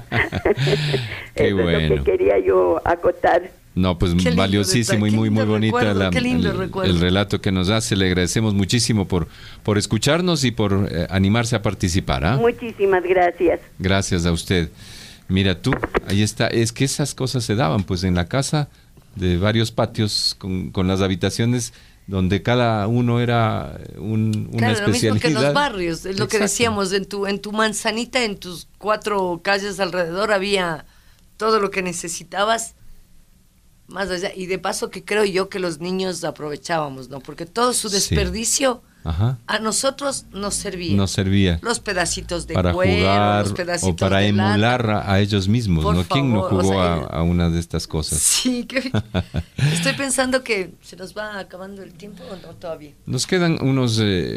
Qué Eso bueno. es lo que quería yo acotar. No, pues valiosísimo y muy bonita el relato que nos hace. Le agradecemos muchísimo por escucharnos y por animarse a participar. ¿Ah? Muchísimas gracias. Gracias a usted. Mira tú, ahí está. Es que esas cosas se daban pues en la casa de varios patios con las habitaciones donde cada uno era una especialidad. Lo mismo que en los barrios, es lo que decíamos, en tu manzanita, en tus 4 calles alrededor había todo lo que necesitabas, más allá, y de paso que creo yo que los niños aprovechábamos, ¿no? Porque todo su desperdicio a nosotros nos servía. Los pedacitos de para cuero, jugar los pedacitos o para de emular lata. a ellos mismos, Por ¿no? ¿Quién no favor, jugó a una de estas cosas? Sí, estoy pensando que se nos va acabando el tiempo o no todavía. Nos quedan unos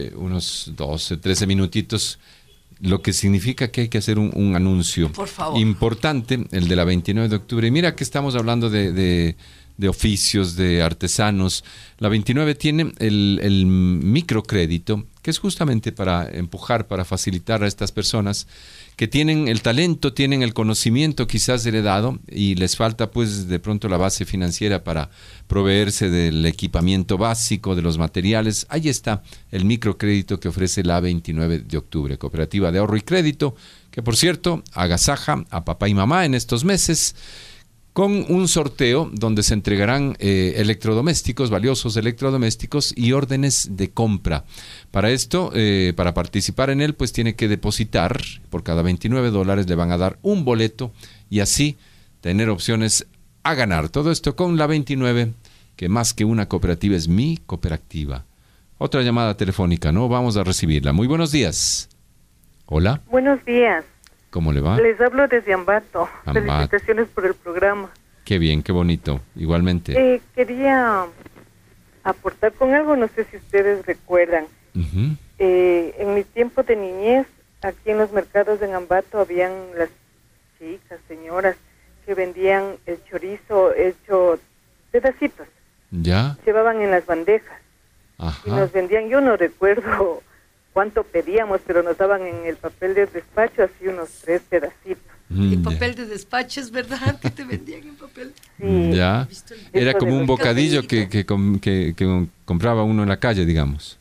12, 13 minutitos, lo que significa que hay que hacer un anuncio importante, el de la 29 de octubre. Y mira que estamos hablando de oficios, de artesanos. La 29 tiene el microcrédito, que es justamente para empujar, para facilitar a estas personas que tienen el talento, tienen el conocimiento quizás heredado y les falta pues de pronto la base financiera para proveerse del equipamiento básico, de los materiales. Ahí está el microcrédito que ofrece la 29 de octubre, Cooperativa de Ahorro y Crédito, que por cierto agasaja a papá y mamá en estos meses con un sorteo donde se entregarán electrodomésticos, valiosos electrodomésticos y órdenes de compra. Para esto, para participar en él, pues tiene que depositar, por cada $29 le van a dar un boleto y así tener opciones a ganar. Todo esto con la 29, que más que una cooperativa es mi cooperativa. Otra llamada telefónica, ¿no? Vamos a recibirla. Muy buenos días. Hola. Buenos días. ¿Cómo le va? Les hablo desde Ambato. Felicitaciones por el programa. Qué bien, qué bonito. Igualmente. Quería aportar con algo, no sé si ustedes recuerdan. Uh-huh. En mi tiempo de niñez, aquí en los mercados de Ambato habían las chicas, señoras, que vendían el chorizo hecho pedacitos. ¿Ya? Llevaban en las bandejas. Ajá. Y nos vendían, yo no recuerdo cuánto pedíamos, pero nos daban en el papel de despacho así unos 3 pedacitos. Y papel de despacho, ¿es verdad que te vendían en papel? Sí. Ya, era como un bocadillo que compraba uno en la calle, digamos.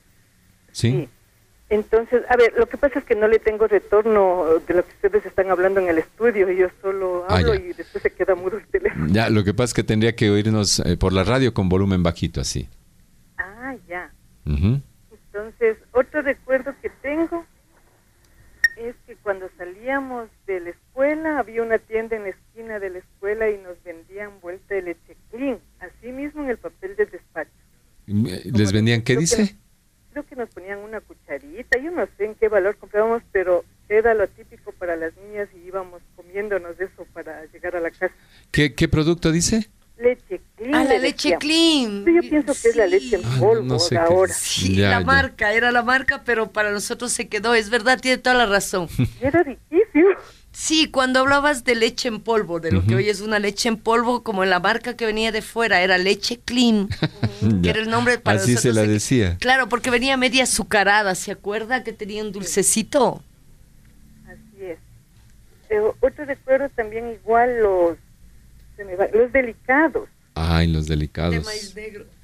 ¿Sí? Entonces, a ver, lo que pasa es que no le tengo retorno de lo que ustedes están hablando en el estudio, y yo solo hablo y después se queda mudo el teléfono. Ya, lo que pasa es que tendría que oírnos por la radio con volumen bajito, así. Ah, ya. Uh-huh. Entonces, otro recuerdo que tengo es que cuando salíamos de la escuela, había una tienda en la esquina de la escuela y nos vendían vuelta de leche clean, así mismo en el papel de despacho. ¿Les vendían qué dice? Creo que nos ponían una cucharita, yo no sé en qué valor comprábamos, pero era lo típico para las niñas y íbamos comiéndonos eso para llegar a la casa. ¿Qué producto dice? Leche clean. Ah, la leche clean. Yo pienso que es la leche en polvo no sé ahora. Sí, la marca, era la marca, pero para nosotros se quedó, es verdad, tiene toda la razón. Era riquísimo. Sí, cuando hablabas de leche en polvo, de lo que hoy es una leche en polvo, como en la marca que venía de fuera, era leche clean, que era el nombre para así nosotros. Se la decía. Claro, porque venía media azucarada, ¿se acuerda que tenía un dulcecito? Así es. Otro recuerdo también igual los delicados. Ay, los delicados. De maíz negro.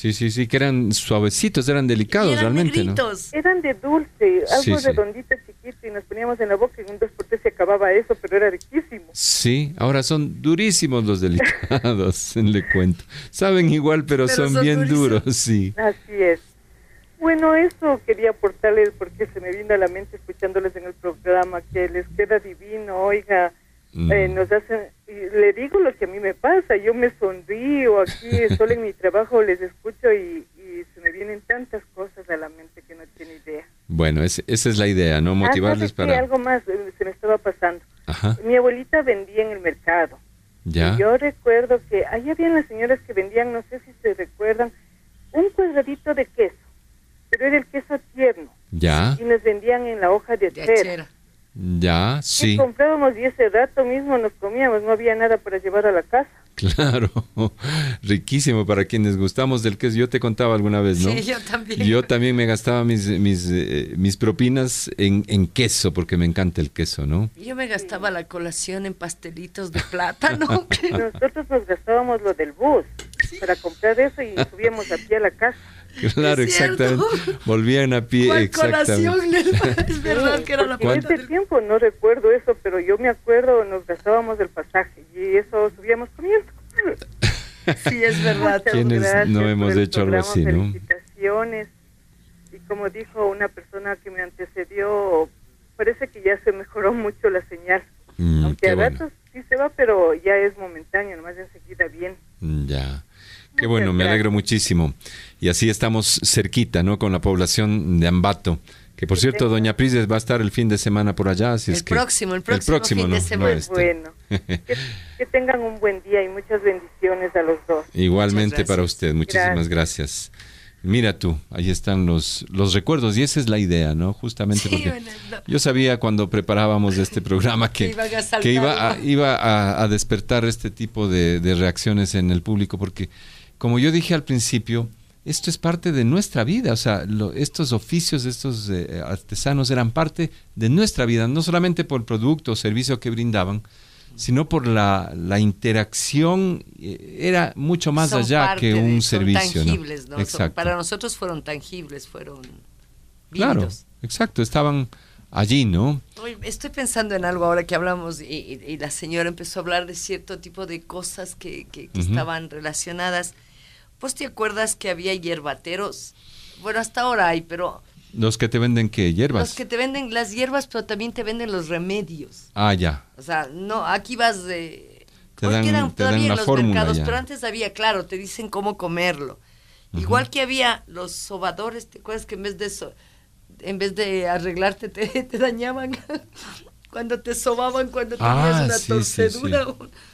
Sí, que eran suavecitos, eran delicados realmente, negritos. ¿No? Eran de dulce, algo redondito, chiquito, y nos poníamos en la boca y en un 2x3 se acababa eso, pero era riquísimo. Sí, ahora son durísimos los delicados, le cuento. Saben igual, pero son bien duros, sí. Así es. Bueno, eso quería aportarles porque se me vino a la mente escuchándoles en el programa, que les queda divino, oiga, nos hacen, y le digo lo que a mí me pasa, yo me sonrío aquí, solo en mi trabajo les escucho y se me vienen tantas cosas a la mente que no tiene idea. Bueno, esa es la idea, ¿no? Motivarles para... algo más se me estaba pasando. Ajá. Mi abuelita vendía en el mercado. Ya. Y yo recuerdo que ahí habían las señoras que vendían, no sé si se recuerdan, un cuadradito de queso, pero era el queso tierno. Ya. Y nos vendían en la hoja de acera. Ya, sí. Y comprábamos y ese rato mismo nos comíamos, no había nada para llevar a la casa. Claro, riquísimo para quienes gustamos del queso. Yo te contaba alguna vez, ¿no? Sí, yo también. Yo también me gastaba mis propinas en queso, porque me encanta el queso, ¿no? Yo me gastaba la colación en pastelitos de plátano. Nosotros nos gastábamos lo del bus para comprar eso y subíamos a pie a la casa. Claro, exactamente. Volvían a pie, exactamente. Colación, es verdad que era la En ese tiempo no recuerdo eso, pero yo me acuerdo, nos gastábamos el pasaje y eso subíamos comiendo. Sí, es verdad. Quienes no hemos hecho algo así, ¿no? Felicitaciones. Y como dijo una persona que me antecedió, parece que ya se mejoró mucho la señal. Aunque a ratos sí se va, pero ya es momentáneo, nomás enseguida bien. Ya. Qué bueno, me alegro muchísimo. Y así estamos cerquita, ¿no? Con la población de Ambato. Que por cierto, doña Prises va a estar el fin de semana por allá. Así el próximo fin de semana. Bueno, que tengan un buen día y muchas bendiciones a los dos. Igualmente para usted, muchísimas gracias. Mira tú, ahí están los recuerdos y esa es la idea, ¿no? Justamente porque yo sabía cuando preparábamos este programa que iba a despertar este tipo de reacciones en el público, porque como yo dije al principio, esto es parte de nuestra vida, o sea, estos oficios, estos artesanos eran parte de nuestra vida, no solamente por el producto o servicio que brindaban, sino por la interacción, era mucho más allá que un servicio. Son tangibles, ¿no? Exacto. Para nosotros fueron tangibles, fueron vívidos. Claro, exacto, estaban allí, ¿no? Estoy pensando en algo ahora que hablamos y la señora empezó a hablar de cierto tipo de cosas que estaban relacionadas. ¿Vos te acuerdas que había hierbateros? Bueno, hasta ahora hay, pero... ¿Los que te venden qué? ¿Hierbas? Los que te venden las hierbas, pero también te venden los remedios. Ah, ya. O sea, no, aquí vas de... Te dan la los fórmula mercados, ya. pero antes había, claro, te dicen cómo comerlo. Igual que había los sobadores, ¿te acuerdas que en vez de arreglarte te dañaban cuando te sobaban, cuando tenías una torcedura?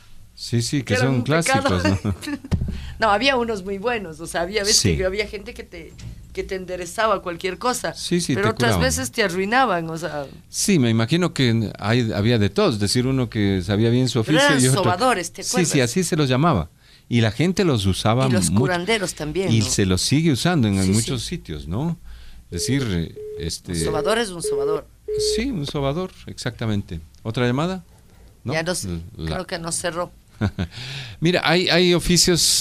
Sí, que son clásicos, ¿no? No, había unos muy buenos, o sea, había veces que había gente que te enderezaba cualquier cosa, pero otras veces te arruinaban, o sea. Sí, me imagino que había de todos, es decir, uno que sabía bien su oficio pero eran y otro. Sobadores, ¿te acuerdas? Sí, así se los llamaba. Y la gente los usaba y los curanderos también, y ¿no? se los sigue usando en muchos sitios, ¿no? Es decir, un sobador es un sobador. Sí, un sobador, exactamente. ¿Otra llamada? ¿No? Ya creo que nos cerró. Mira, hay oficios,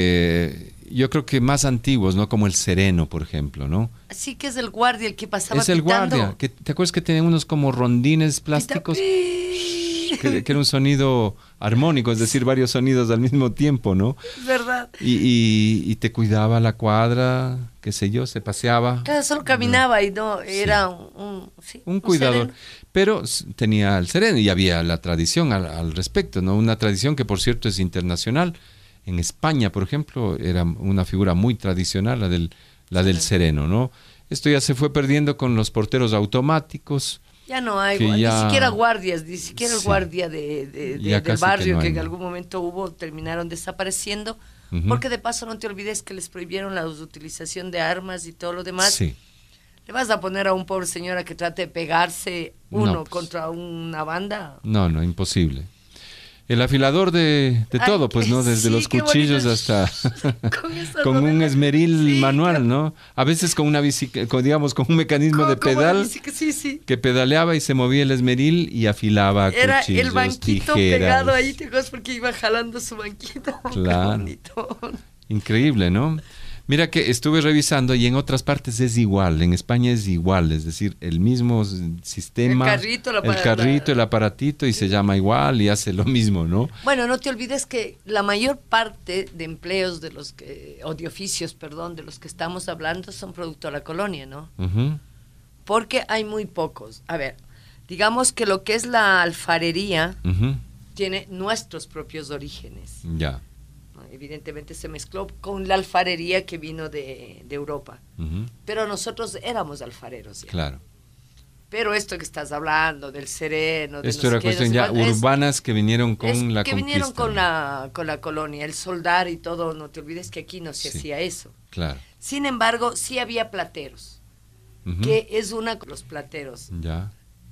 yo creo que más antiguos, ¿no? Como el sereno, por ejemplo, ¿no? Sí, que es el guardia, el que pasaba Es el pitando. guardia. ¿Te acuerdas que tenía unos como rondines plásticos? Que era un sonido armónico, es decir, varios sonidos al mismo tiempo, ¿no? Es verdad. Y te cuidaba la cuadra, qué sé yo, se paseaba. Claro, solo caminaba y no, era un cuidador. sereno. Pero tenía el sereno y había la tradición al respecto, ¿no? Una tradición que, por cierto, es internacional. En España, por ejemplo, era una figura muy tradicional, la del sereno, ¿no? Esto ya se fue perdiendo con los porteros automáticos. Ya no hay, ni siquiera guardias, ni siquiera el guardia del barrio que en algún momento hubo, terminaron desapareciendo, porque de paso no te olvides que les prohibieron la utilización de armas y todo lo demás. Sí. ¿Le vas a poner a un pobre señora que trate de pegarse contra una banda? No, imposible. El afilador de todo, pues, ¿no? Desde los cuchillos hasta con un esmeril manual, ¿no? A veces con una bicicleta, digamos, con un mecanismo de pedal que pedaleaba y se movía el esmeril y afilaba era cuchillos, el banquito tijeras. Pegado ahí, ¿te acuerdas? Porque iba jalando su banquito. Claro. Increíble, ¿no? Mira que estuve revisando y en otras partes es igual, en España es igual, es decir, el mismo sistema, el carrito, el aparatito y se llama igual y hace lo mismo, ¿no? Bueno, no te olvides que la mayor parte de empleos de oficios, de los que estamos hablando son producto de la colonia, ¿no? Uh-huh. Porque hay muy pocos. A ver, digamos que lo que es la alfarería uh-huh. tiene nuestros propios orígenes. Ya. Evidentemente se mezcló con la alfarería que vino de Europa. Uh-huh. Pero nosotros éramos alfareros ya. Claro. Pero esto que estás hablando, del sereno... Esto era cuestión ya urbanas que vinieron con la conquista. Que vinieron con la colonia, el soldar y todo. No te olvides que aquí no se hacía eso. Claro. Sin embargo, sí había plateros. Uh-huh. Que es los plateros. Ya.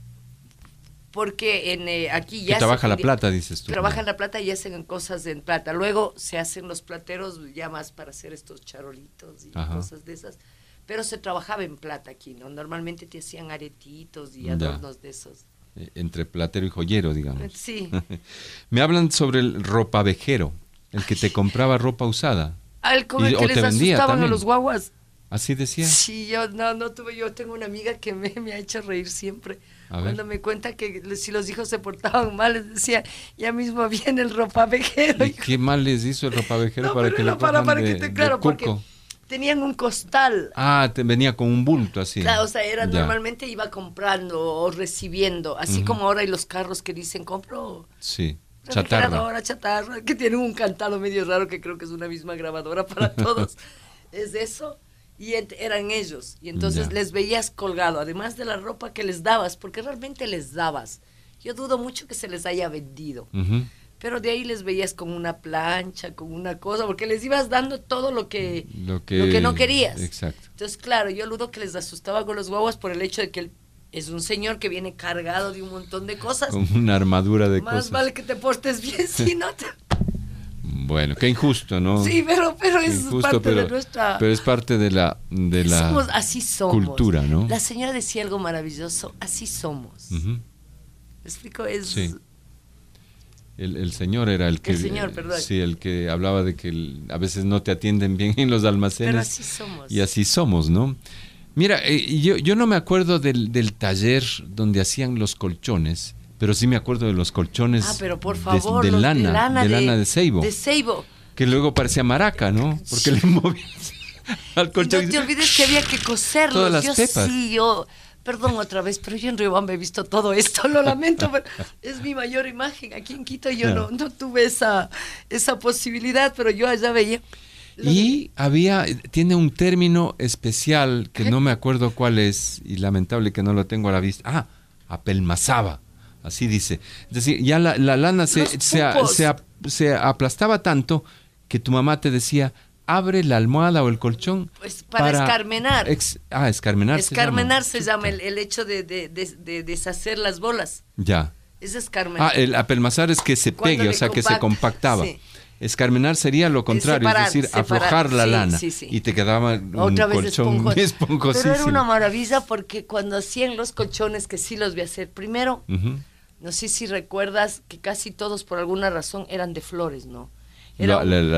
Porque aquí ya... Que trabaja la plata, dices tú. Trabajan la plata y hacen cosas en plata. Luego se hacen los plateros ya más para hacer estos charolitos y Ajá. cosas de esas. Pero se trabajaba en plata aquí, ¿no? Normalmente te hacían aretitos y adornos de esos. Entre platero y joyero, digamos. Sí. Me hablan sobre el ropavejero, el que te compraba ropa usada. Con el que les asustaban a los guaguas. ¿Así decía? Sí, yo tengo una amiga que me ha hecho reír siempre. Cuando me cuenta que si los hijos se portaban mal, les decía, ya mismo viene el ropavejero. ¿Y qué mal les hizo el ropavejero no, para que lo cojan claro, porque tenían un costal. Venía con un bulto así. Claro, o sea, normalmente iba comprando o recibiendo, así uh-huh. como ahora hay los carros que dicen, compro... Sí. Chatarra, que tiene un cantado medio raro que creo que es una misma grabadora para todos. Es eso. Y eran ellos, y entonces les veías colgado, además de la ropa que les dabas, porque realmente les dabas. Yo dudo mucho que se les haya vendido, uh-huh. pero de ahí les veías con una plancha, con una cosa, porque les ibas dando todo lo que no querías. Exacto. Entonces, claro, yo dudo que les asustaba con los guaguas por el hecho de que él es un señor que viene cargado de un montón de cosas. Con una armadura de cosas. Más vale que te portes bien, si no te... Bueno, qué injusto, ¿no? Sí, pero es injusto, parte de nuestra... Pero es parte de la así somos. Cultura, ¿no? La señora decía algo maravilloso, así somos. Uh-huh. ¿Me explico? Sí. El señor era el que... El señor, perdón. Sí, el que hablaba de que a veces no te atienden bien en los almacenes. Pero así somos. Y así somos, ¿no? Mira, yo no me acuerdo del taller donde hacían los colchones, pero sí me acuerdo de los colchones pero por favor, de lana de ceibo. De ceibo. Que luego parecía maraca, ¿no? Porque le movías al colchón. Y no te olvides que había que coserlos. Todas las pepas. Perdón otra vez, pero yo en Riobamba he visto todo esto, lo lamento, pero es mi mayor imagen. Aquí en Quito yo no tuve esa posibilidad, pero yo allá veía. Y tiene un término especial que no me acuerdo cuál es, y lamentable que no lo tengo a la vista. Apelmazaba, así dice. Es decir, ya la lana se aplastaba tanto que tu mamá te decía, abre la almohada o el colchón. Pues para escarmenar. Escarmenar. Escarmenar se llama el hecho de deshacer las bolas. Ya. Es escarmenar. El apelmazar es que se pegue, o sea, que se compactaba. Sí. Escarmenar sería lo contrario, es decir, aflojar la lana. Sí. Y te quedaba un colchón esponjosísimo. Pero era una maravilla porque cuando hacían los colchones, que sí los vi hacer, primero, uh-huh. no sé si recuerdas que casi todos por alguna razón eran de flores, ¿no? La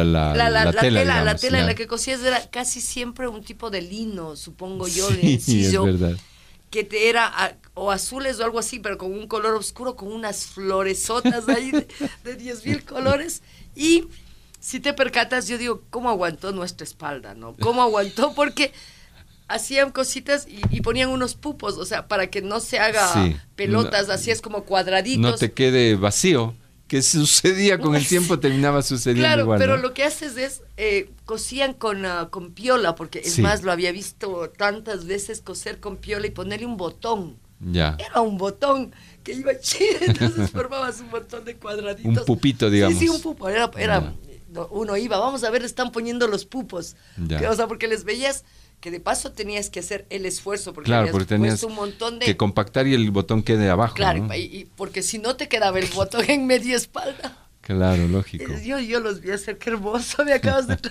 tela en la que cosías era casi siempre un tipo de lino, supongo yo, sí, es verdad. Que te era o azules o algo así, pero con un color oscuro, con unas floresotas ahí de 10,000 colores. Y si te percatas, yo digo, ¿cómo aguantó nuestra espalda, no? ¿Cómo aguantó? Porque hacían cositas y ponían unos pupos, o sea, para que no se haga pelotas, así es como cuadraditos. No te quede vacío. Que sucedía con el tiempo, terminaba sucediendo igual. Claro, pero ¿no? lo que haces es, cosían con piola, porque es más, lo había visto tantas veces coser con piola y ponerle un botón. Ya. Era un botón que iba chido, entonces formabas un montón de cuadraditos. Un pupito, digamos. Sí, un pupo, uno iba, vamos a ver, están poniendo los pupos. Que, o sea, porque les veías que de paso tenías que hacer el esfuerzo, porque tenías un montón de... que compactar y el botón quede abajo. Claro, ¿no? y porque si no te quedaba el botón en media espalda. Claro, lógico. Yo los vi hacer, qué hermoso, me acabas de...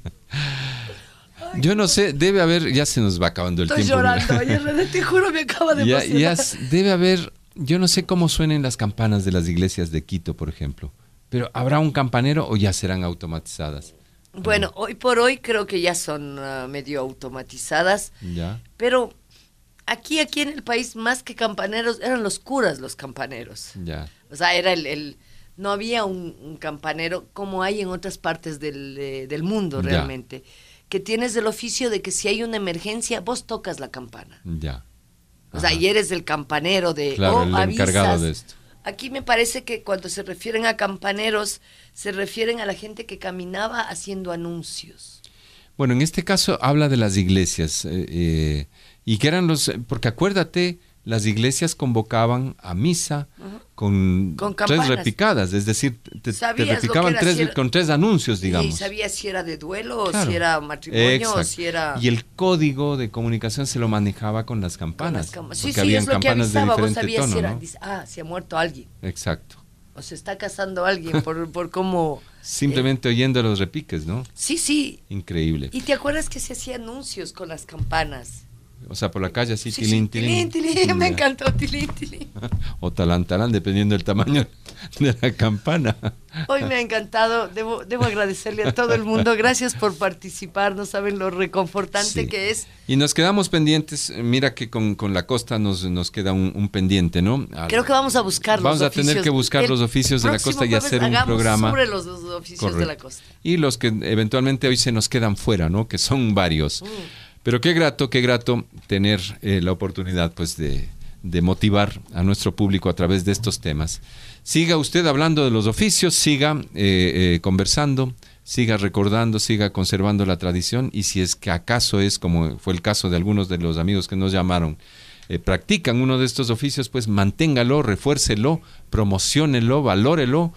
Yo no sé, debe haber, ya se nos va acabando el tiempo. Estoy llorando, ayer, te juro, me acaba de emocionar. Debe haber, yo no sé cómo suenen las campanas de las iglesias de Quito, por ejemplo, pero ¿habrá un campanero o ya serán automatizadas? Bueno, hoy por hoy creo que ya son medio automatizadas. Ya. Pero aquí en el país, más que campaneros, eran los curas los campaneros. Ya. O sea, era no había un campanero como hay en otras partes del mundo realmente. Que tienes el oficio de que si hay una emergencia, vos tocas la campana. Ya. O sea, y eres el campanero Claro, el encargado de esto. Aquí me parece que cuando se refieren a campaneros, se refieren a la gente que caminaba haciendo anuncios. Bueno, en este caso habla de las iglesias, y que eran porque acuérdate, las iglesias convocaban a misa con 3 repicadas, es decir, te repicaban con 3 anuncios, digamos. Y sabías si era de duelo, claro, o si era matrimonio, o si era... Y el código de comunicación se lo manejaba con las campanas. Sí, habían es lo campanas que avisaba, de diferente tono, si era, ¿no? dice, se ha muerto alguien. Exacto. O se está casando alguien por cómo... Simplemente oyendo los repiques, ¿no? Sí. Increíble. ¿Y te acuerdas que se hacía anuncios con las campanas? O sea, por la calle así, tilín. Me encantó, tilín. O talán, dependiendo del tamaño de la campana. Hoy me ha encantado, debo agradecerle a todo el mundo, gracias por participar, no saben lo reconfortante que es. Y nos quedamos pendientes, mira que con la costa nos queda un pendiente, ¿no? Creo que vamos a buscar los oficios. Vamos a tener que buscar los oficios de la costa y hacer un programa sobre los oficios de la costa. Y los que eventualmente hoy se nos quedan fuera, ¿no? Que son varios. Pero qué grato tener la oportunidad pues de motivar a nuestro público a través de estos temas. Siga usted hablando de los oficios, siga conversando, siga recordando, siga conservando la tradición, y si es que acaso es, como fue el caso de algunos de los amigos que nos llamaron, practican uno de estos oficios, pues manténgalo, refuércelo, promociónelo, valórelo,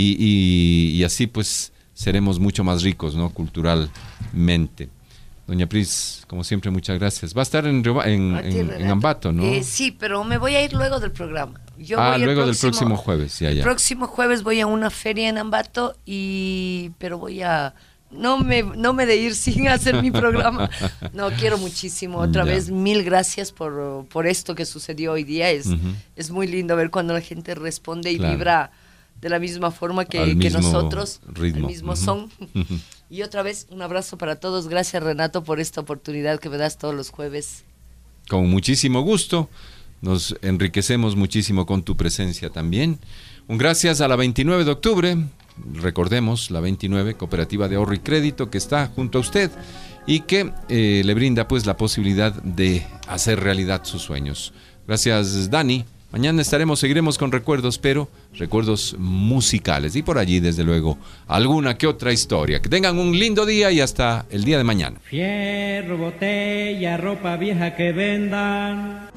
y así pues seremos mucho más ricos, ¿no? Culturalmente. Doña Pris, como siempre, muchas gracias. Va a estar en Ambato, ¿no? Sí, pero me voy a ir luego del programa. Luego del próximo jueves, ya. El próximo jueves voy a una feria en Ambato, pero voy a... No me de ir sin hacer mi programa. No, quiero muchísimo. Otra vez, 1000 gracias por esto que sucedió hoy día. Es muy lindo ver cuando la gente responde y vibra de la misma forma que nosotros, ritmo. el mismo son. Y otra vez, un abrazo para todos. Gracias, Renato, por esta oportunidad que me das todos los jueves. Con muchísimo gusto. Nos enriquecemos muchísimo con tu presencia también. Un gracias a la 29 de octubre. Recordemos, la 29, Cooperativa de Ahorro y Crédito, que está junto a usted y que le brinda pues la posibilidad de hacer realidad sus sueños. Gracias, Dani. Mañana seguiremos con recuerdos, pero recuerdos musicales. Y por allí, desde luego, alguna que otra historia. Que tengan un lindo día y hasta el día de mañana. Fierro, botella, ropa vieja que vendan.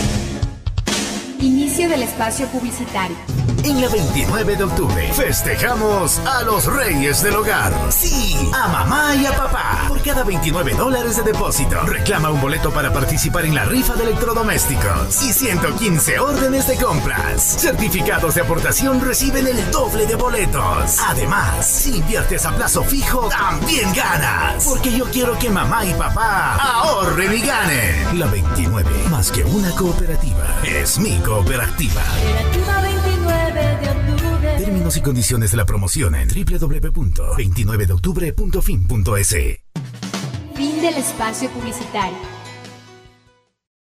Inicio del espacio publicitario. En la 29 de octubre festejamos a los reyes del hogar. Sí, a mamá y a papá. Por cada $29 de depósito, reclama un boleto para participar en la rifa de electrodomésticos. Y 115 órdenes de compras. Certificados de aportación reciben el doble de boletos. Además, si inviertes a plazo fijo, también ganas. Porque yo quiero que mamá y papá ahorren y ganen. La 29, más que una cooperativa, es mi cooperativa. Cooperativa 29 de octubre. Términos y condiciones de la promoción en www.29deoctubre.fin.es. Fin del espacio publicitario.